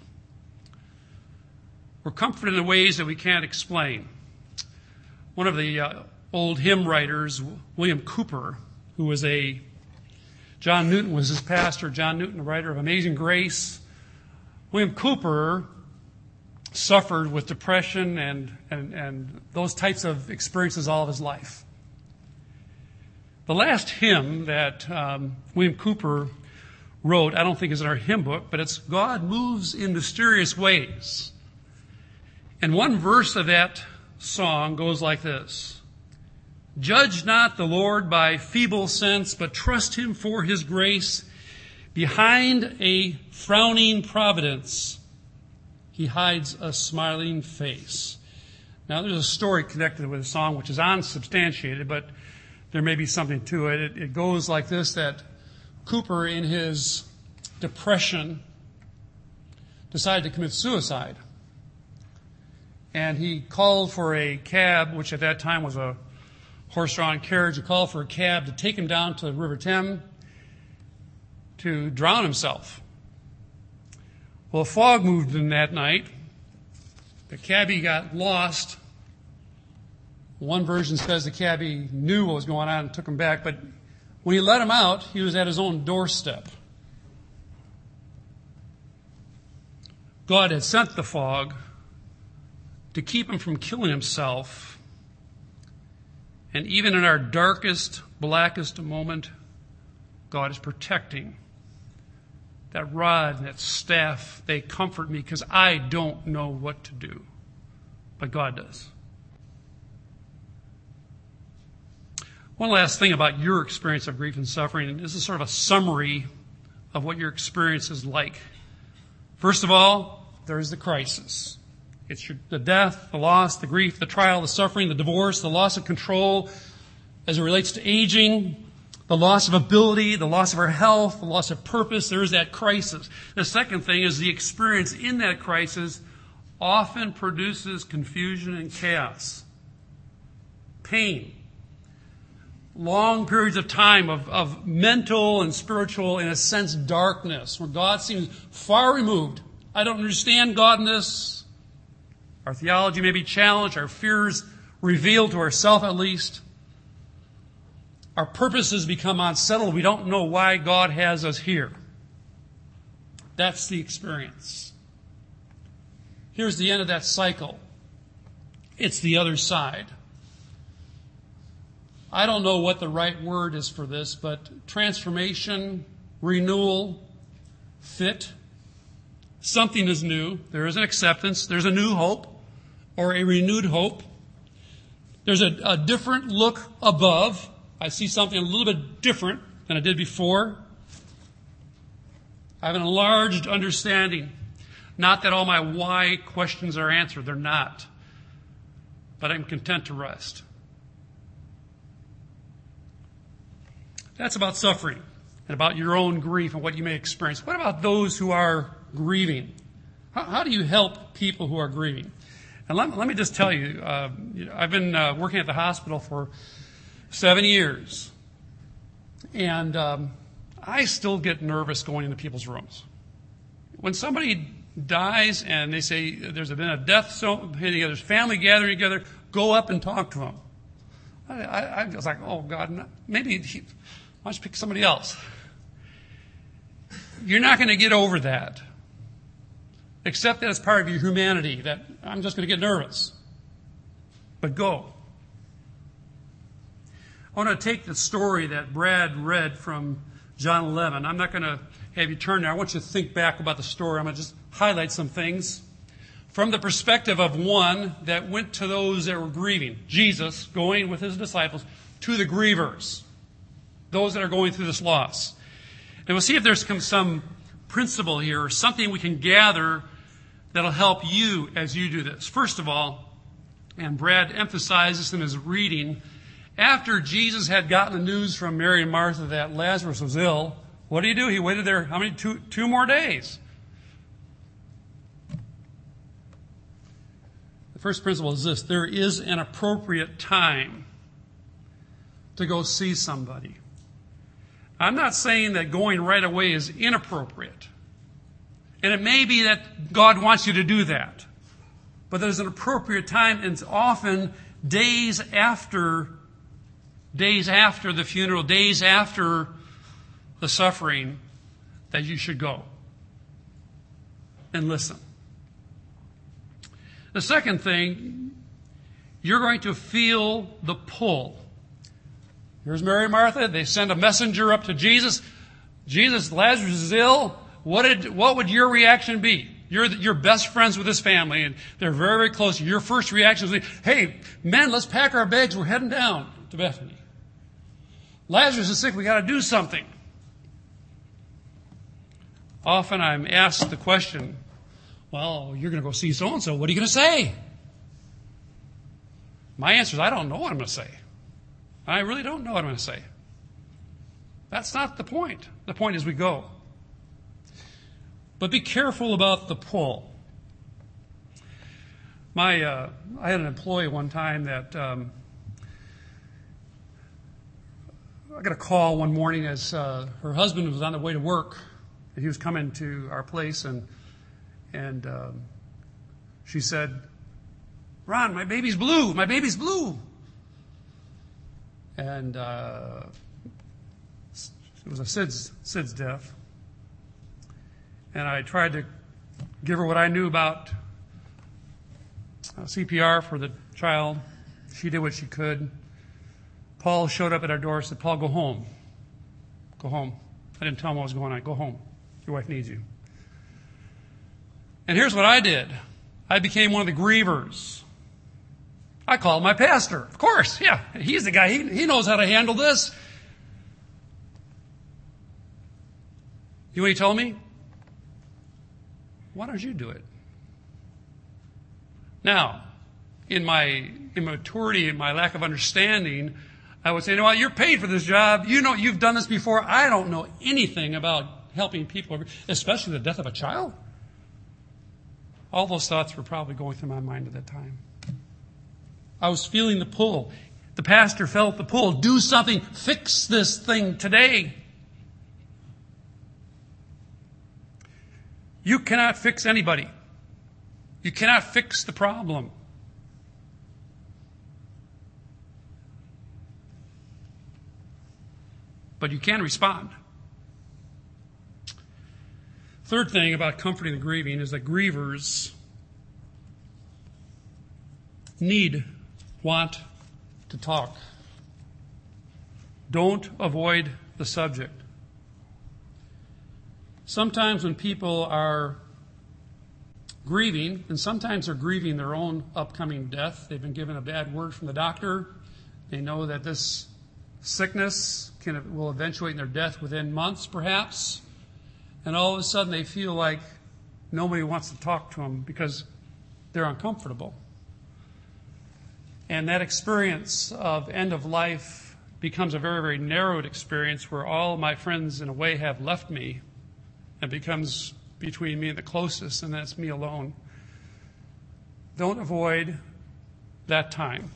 We're comforted in ways that we can't explain. One of the old hymn writers, William Cowper, who was John Newton was his pastor. John Newton, the writer of Amazing Grace. William Cowper suffered with depression and those types of experiences all of his life. The last hymn that William Cowper wrote, I don't think is in our hymn book, but it's God Moves in Mysterious Ways. And one verse of that song goes like this. Judge not the Lord by feeble sense, but trust him for his grace. Behind a frowning providence, he hides a smiling face. Now, there's a story connected with the song which is unsubstantiated, but there may be something to it. It goes like this, that Cowper, in his depression, decided to commit suicide. And he called for a cab, which at that time was a horse-drawn carriage. He called for a cab to take him down to the River Thames to drown himself. Well, a fog moved in that night. The cabbie got lost One version says the cabbie knew what was going on and took him back, but when he let him out, he was at his own doorstep. God had sent the fog to keep him from killing himself. And even in our darkest, blackest moment, God is protecting. That rod and that staff, they comfort me because I don't know what to do. But God does. One last thing about your experience of grief and suffering, and this is sort of a summary of what your experience is like. First of all, there is the crisis. It's the death, the loss, the grief, the trial, the suffering, the divorce, the loss of control as it relates to aging, the loss of ability, the loss of our health, the loss of purpose. There is that crisis. The second thing is the experience in that crisis often produces confusion and chaos, pain, long periods of time of mental and spiritual, in a sense, darkness, where God seems far removed. I don't understand God in this. Our theology may be challenged, our fears revealed to ourselves at least. Our purposes become unsettled. We don't know why God has us here. That's the experience. Here's the end of that cycle. It's the other side. I don't know what the right word is for this, but transformation, renewal, fit. Something is new. There is an acceptance. There's a new hope or a renewed hope. There's a different look above. I see something a little bit different than I did before. I have an enlarged understanding. Not that all my why questions are answered. They're not. But I'm content to rest. That's about suffering and about your own grief and what you may experience. What about those who are grieving? How do you help people who are grieving? And let me just tell you, I've been working at the hospital for 7 years. And I still get nervous going into people's rooms. When somebody dies and they say there's been a death, there's family gathering together, go up and talk to them. I was like, oh God, maybe why don't you pick somebody else? You're not going to get over that. Accept that as part of your humanity, that I'm just going to get nervous. But go. I want to take the story that Brad read from John 11. I'm not going to have you turn there. I want you to think back about the story. I'm going to just highlight some things from the perspective of one that went to those that were grieving. Jesus going with his disciples to the grievers, those that are going through this loss. And we'll see if there's some principle here or something we can gather that'll help you as you do this. First of all, and Brad emphasizes in his reading, after Jesus had gotten the news from Mary and Martha that Lazarus was ill, what did he do? He waited there, how many? Two more days. The first principle is this: there is an appropriate time to go see somebody. I'm not saying that going right away is inappropriate. And it may be that God wants you to do that. But there's an appropriate time, and it's often days after the funeral, days after the suffering, that you should go and listen. The second thing, you're going to feel the pull. Here's Mary and Martha. They send a messenger up to Jesus. Jesus, Lazarus is ill. What would your reaction be? You're best friends with this family, and they're very, very close. Your first reaction is, hey, men, let's pack our bags. We're heading down to Bethany. Lazarus is sick. We got to do something. Often I'm asked the question, well, you're going to go see so-and-so. What are you going to say? My answer is, I don't know what I'm going to say. I really don't know what I'm going to say. That's not the point. The point is we go. But be careful about the pull. I had an employee one time that I got a call one morning as her husband was on the way to work, and he was coming to our place, and she said, "Ron, my baby's blue. My baby's blue." And it was a SIDS death. And I tried to give her what I knew about CPR for the child. She did what she could. Paul showed up at our door and said, Paul, go home. Go home. I didn't tell him what was going on. Go home. Your wife needs you. And here's what I did. I became one of the grievers. I called my pastor. Of course, yeah. He's the guy. He knows how to handle this. You know what he told me? Why don't you do it? Now, in my immaturity and my lack of understanding, I would say, you know what, you're paid for this job. You know, you've done this before. I don't know anything about helping people, especially the death of a child. All those thoughts were probably going through my mind at that time. I was feeling the pull. The pastor felt the pull. Do something. Fix this thing today. You cannot fix anybody. You cannot fix the problem. But you can respond. Third thing about comforting the grieving is that grievers want to talk. Don't avoid the subject. Sometimes when people are grieving, and sometimes they're grieving their own upcoming death, they've been given a bad word from the doctor, they know that this sickness will eventuate in their death within months perhaps, and all of a sudden they feel like nobody wants to talk to them because they're uncomfortable. And that experience of end of life becomes a very, very narrowed experience where all my friends in a way have left me. It becomes between me and the closest, and that's me alone. Don't avoid that time.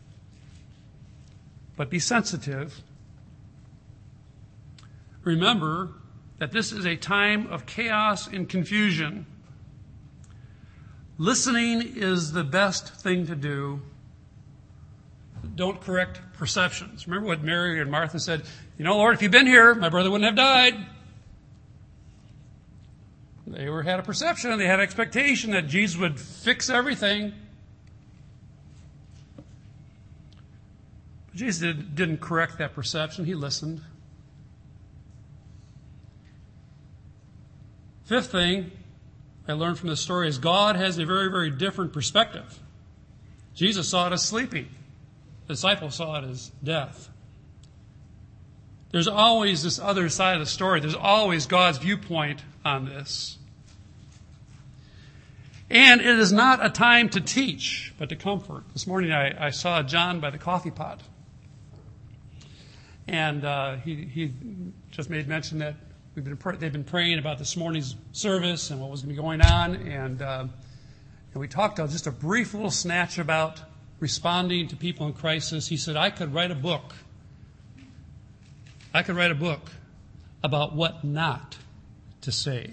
But be sensitive. Remember that this is a time of chaos and confusion. Listening is the best thing to do. Don't correct perceptions. Remember what Mary and Martha said? You know, Lord, if you'd been here, my brother wouldn't have died. They had a perception, they had an expectation that Jesus would fix everything. But Jesus didn't correct that perception. He listened. Fifth thing I learned from this story is God has a very, very different perspective. Jesus saw it as sleeping. The disciples saw it as death. There's always this other side of the story. There's always God's viewpoint on this. And it is not a time to teach, but to comfort. This morning I saw John by the coffee pot. And he just made mention that they've been praying about this morning's service and what was going to be going on. And we talked just a brief little snatch about responding to people in crisis. He said, I could write a book. I could write a book about what not to say.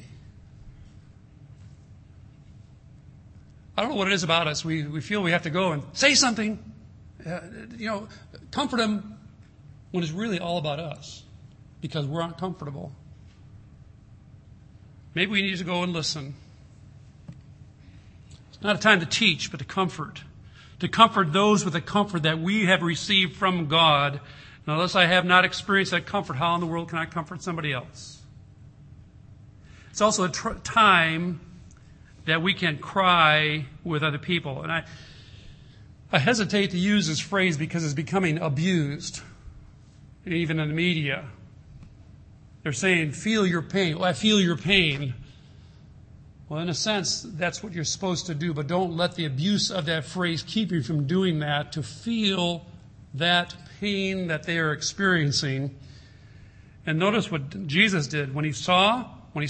I don't know what it is about us. We feel we have to go and say something, comfort them, when it's really all about us because we're uncomfortable. Maybe we need to go and listen. It's not a time to teach, but to comfort. To comfort those with the comfort that we have received from God. And unless I have not experienced that comfort, how in the world can I comfort somebody else? It's also a time that we can cry with other people. And I hesitate to use this phrase because it's becoming abused, even in the media. They're saying, feel your pain. Oh, I feel your pain. Well, in a sense, that's what you're supposed to do, but don't let the abuse of that phrase keep you from doing that, to feel that pain that they are experiencing. And notice what Jesus did. When he saw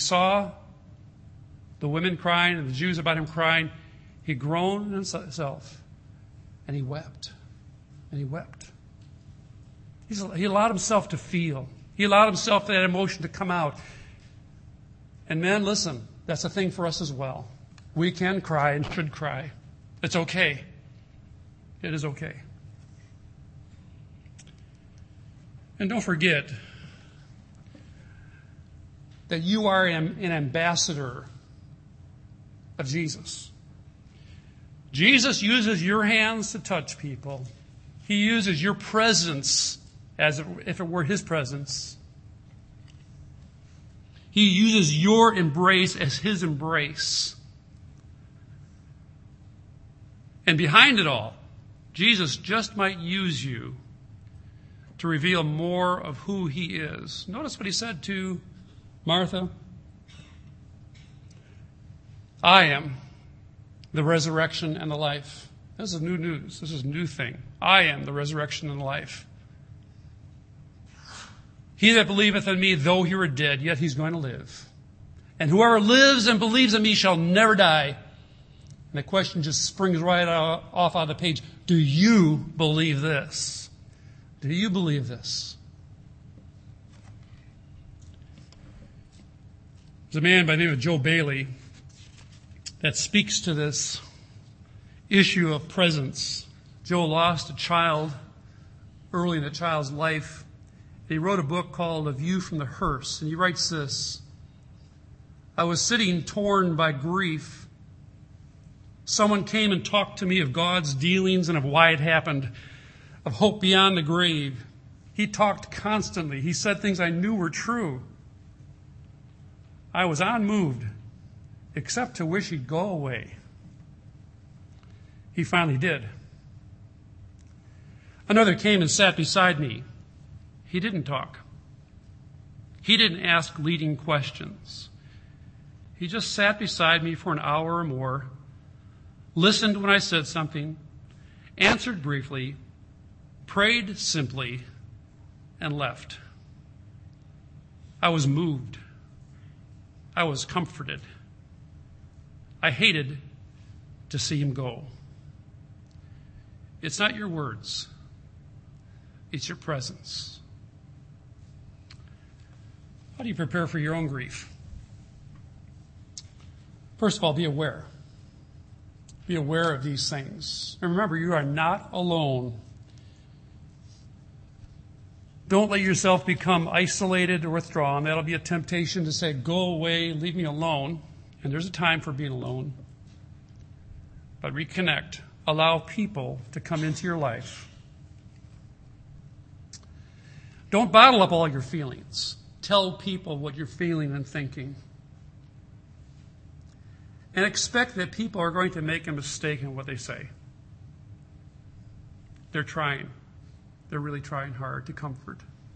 the women crying and the Jews about him crying, he groaned in himself and he wept. And he wept. He allowed himself to feel. He allowed himself that emotion to come out. And men, listen, that's a thing for us as well. We can cry and should cry. It's okay. It is okay. And don't forget that you are an ambassador of Jesus. Jesus uses your hands to touch people. He uses your presence as if it were His presence. He uses your embrace as His embrace. And behind it all, Jesus just might use you to reveal more of who He is. Notice what He said to Martha. I am the resurrection and the life. This is new news. This is a new thing. I am the resurrection and the life. He that believeth in me, though he were dead, yet he's going to live. And whoever lives and believes in me shall never die. And the question just springs right off out of the page. Do you believe this? Do you believe this? There's a man by the name of Joe Bailey that speaks to this issue of presence. Joe lost a child early in the child's life. He wrote a book called A View from the Hearse, and he writes this: I was sitting torn by grief. Someone came and talked to me of God's dealings and of why it happened, of hope beyond the grave. He talked constantly. He said things I knew were true. I was unmoved, except to wish he'd go away. He finally did. Another came and sat beside me. He didn't talk. He didn't ask leading questions. He just sat beside me for an hour or more, listened when I said something, answered briefly, prayed simply, and left. I was moved. I was comforted. I hated to see him go. It's not your words. It's your presence. How do you prepare for your own grief? First of all, be aware. Be aware of these things. And remember, you are not alone. Don't let yourself become isolated or withdrawn. That'll be a temptation to say, go away, leave me alone. And there's a time for being alone. But reconnect. Allow people to come into your life. Don't bottle up all your feelings. Tell people what you're feeling and thinking. And expect that people are going to make a mistake in what they say. They're trying. They're really trying hard to comfort.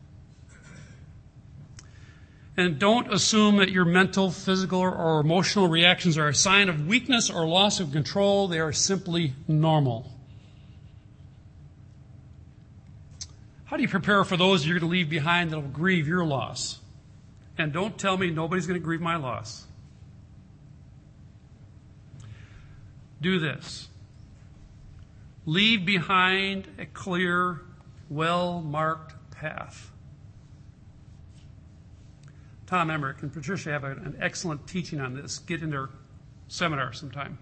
And don't assume that your mental, physical, or emotional reactions are a sign of weakness or loss of control. They are simply normal. How do you prepare for those you're going to leave behind that will grieve your loss? And don't tell me nobody's going to grieve my loss. Do this. Leave behind a clear, well-marked path. Tom Emmerich and Patricia have an excellent teaching on this. Get in their seminar sometime.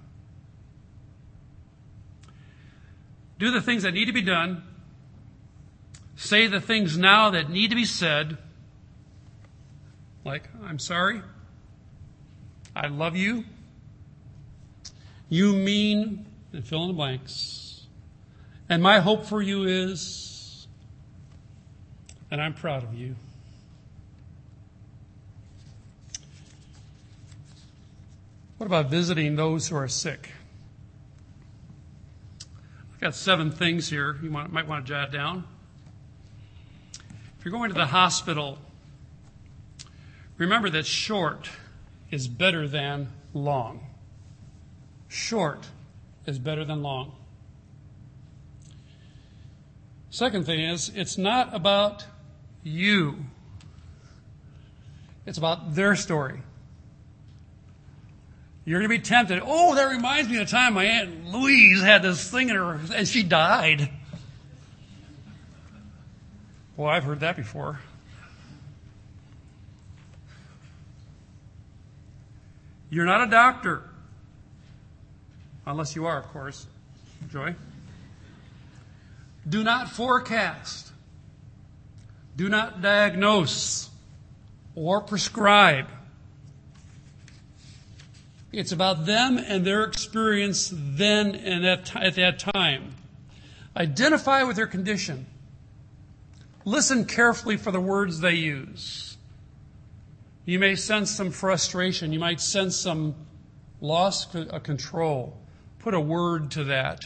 Do the things that need to be done. Say the things now that need to be said. Like, I'm sorry. I love you. You mean, and fill in the blanks. And my hope for you is, and I'm proud of you. What about visiting those who are sick? I've got 7 things here you might want to jot down. If you're going to the hospital, remember that short is better than long. Short is better than long. Second thing is, it's not about you. It's about their story. You're going to be tempted. Oh, that reminds me of the time my Aunt Louise had this thing in her, and she died. Well, I've heard that before. You're not a doctor. Unless you are, of course. Joy. Do not forecast. Do not diagnose or prescribe. It's about them and their experience then and at that time. Identify with their condition. Listen carefully for the words they use. You may sense some frustration. You might sense some loss of control. Put a word to that.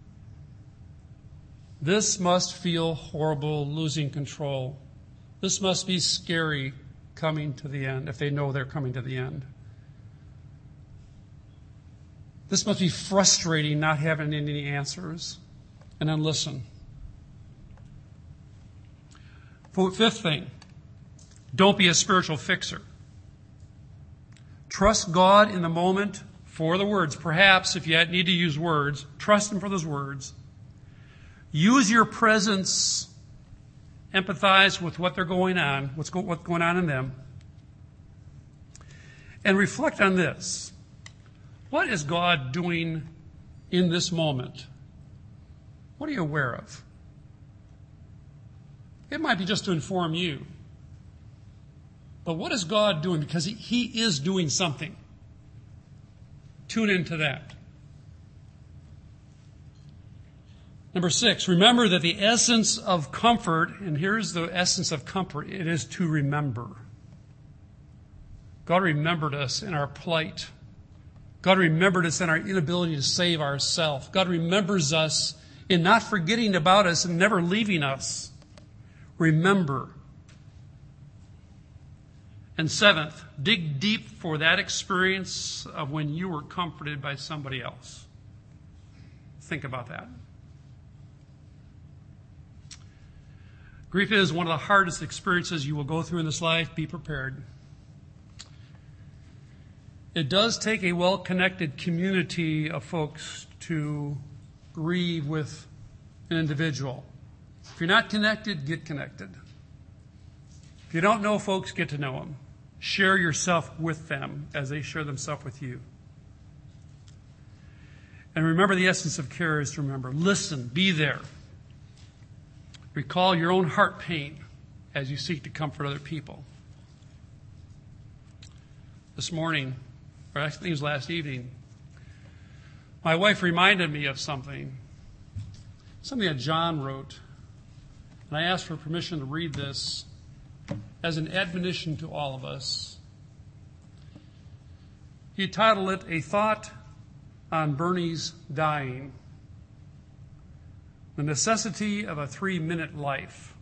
This must feel horrible, losing control. This must be scary, coming to the end, if they know they're coming to the end. This must be frustrating, not having any answers. And then listen. Fifth thing, don't be a spiritual fixer. Trust God in the moment for the words. Perhaps if you need to use words, trust Him for those words. Use your presence, empathize with what they're going on, what's going on in them. And reflect on this. What is God doing in this moment? What are you aware of? It might be just to inform you. But what is God doing? Because He is doing something. Tune into that. Number 6, remember that the essence of comfort, and here's the essence of comfort, it is to remember. God remembered us in our plight. God remembered us in our inability to save ourselves. God remembers us in not forgetting about us and never leaving us. Remember. And 7th, dig deep for that experience of when you were comforted by somebody else. Think about that. Grief is one of the hardest experiences you will go through in this life. Be prepared. It does take a well-connected community of folks to grieve with an individual. If you're not connected, get connected. If you don't know folks, get to know them. Share yourself with them as they share themselves with you. And remember, the essence of care is to remember. Listen, be there. Recall your own heart pain as you seek to comfort other people. This morning, or I think it was last evening, my wife reminded me of something that John wrote. And I asked for permission to read this as an admonition to all of us. He titled it, A Thought on Bernie's Dying. The Necessity of a 3-Minute Life.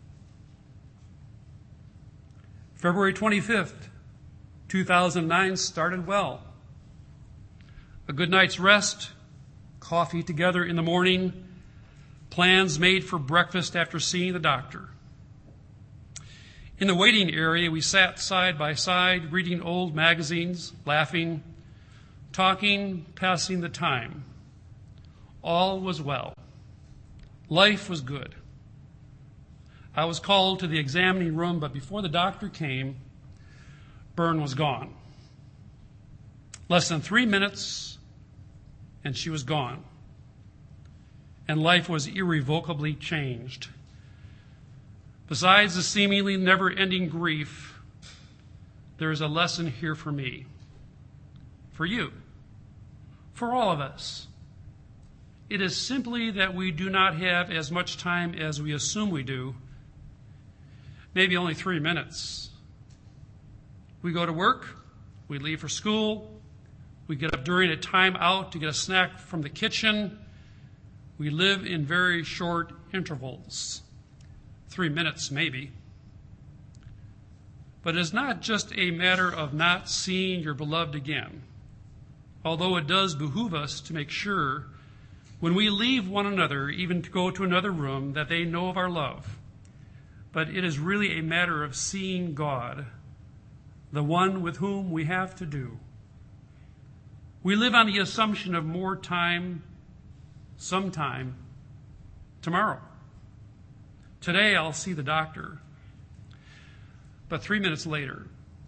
February 25th, 2009 started well. A good night's rest, coffee together in the morning, plans made for breakfast after seeing the doctor. In the waiting area, we sat side by side, reading old magazines, laughing, talking, passing the time. All was well. Life was good. I was called to the examining room, but before the doctor came, Bern was gone. Less than 3 minutes, and she was gone. And life was irrevocably changed. Besides the seemingly never-ending grief, there is a lesson here for me, for you, for all of us. It is simply that we do not have as much time as we assume we do, maybe only 3 minutes. We go to work, we leave for school, we get up during a time out to get a snack from the kitchen. We live in very short intervals, 3 minutes maybe. But it is not just a matter of not seeing your beloved again, although it does behoove us to make sure when we leave one another, even to go to another room, that they know of our love. But it is really a matter of seeing God, the one with whom we have to do. We live on the assumption of more time, sometime, tomorrow. Today I'll see the doctor. But 3 minutes later,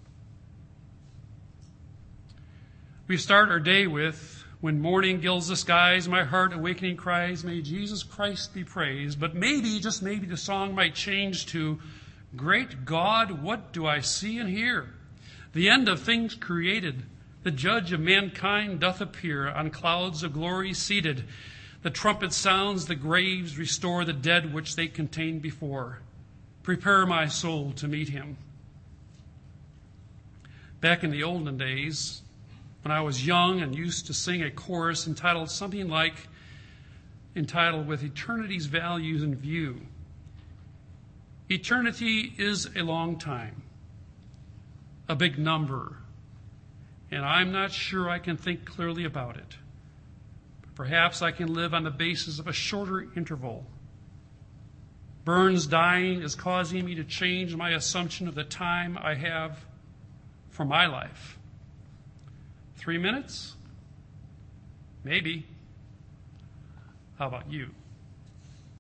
we start our day with, when morning gilds the skies, my heart awakening cries, may Jesus Christ be praised. But maybe, just maybe, the song might change to, Great God, what do I see and hear? The end of things created. The judge of mankind doth appear, on clouds of glory seated. The trumpet sounds, the graves restore the dead which they contained before. Prepare my soul to meet him. Back in the olden days, when I was young and used to sing a chorus entitled With Eternity's Values in View. Eternity is a long time, a big number, and I'm not sure I can think clearly about it. Perhaps I can live on the basis of a shorter interval. Burns dying is causing me to change my assumption of the time I have for my life. 3 minutes? Maybe. How about you?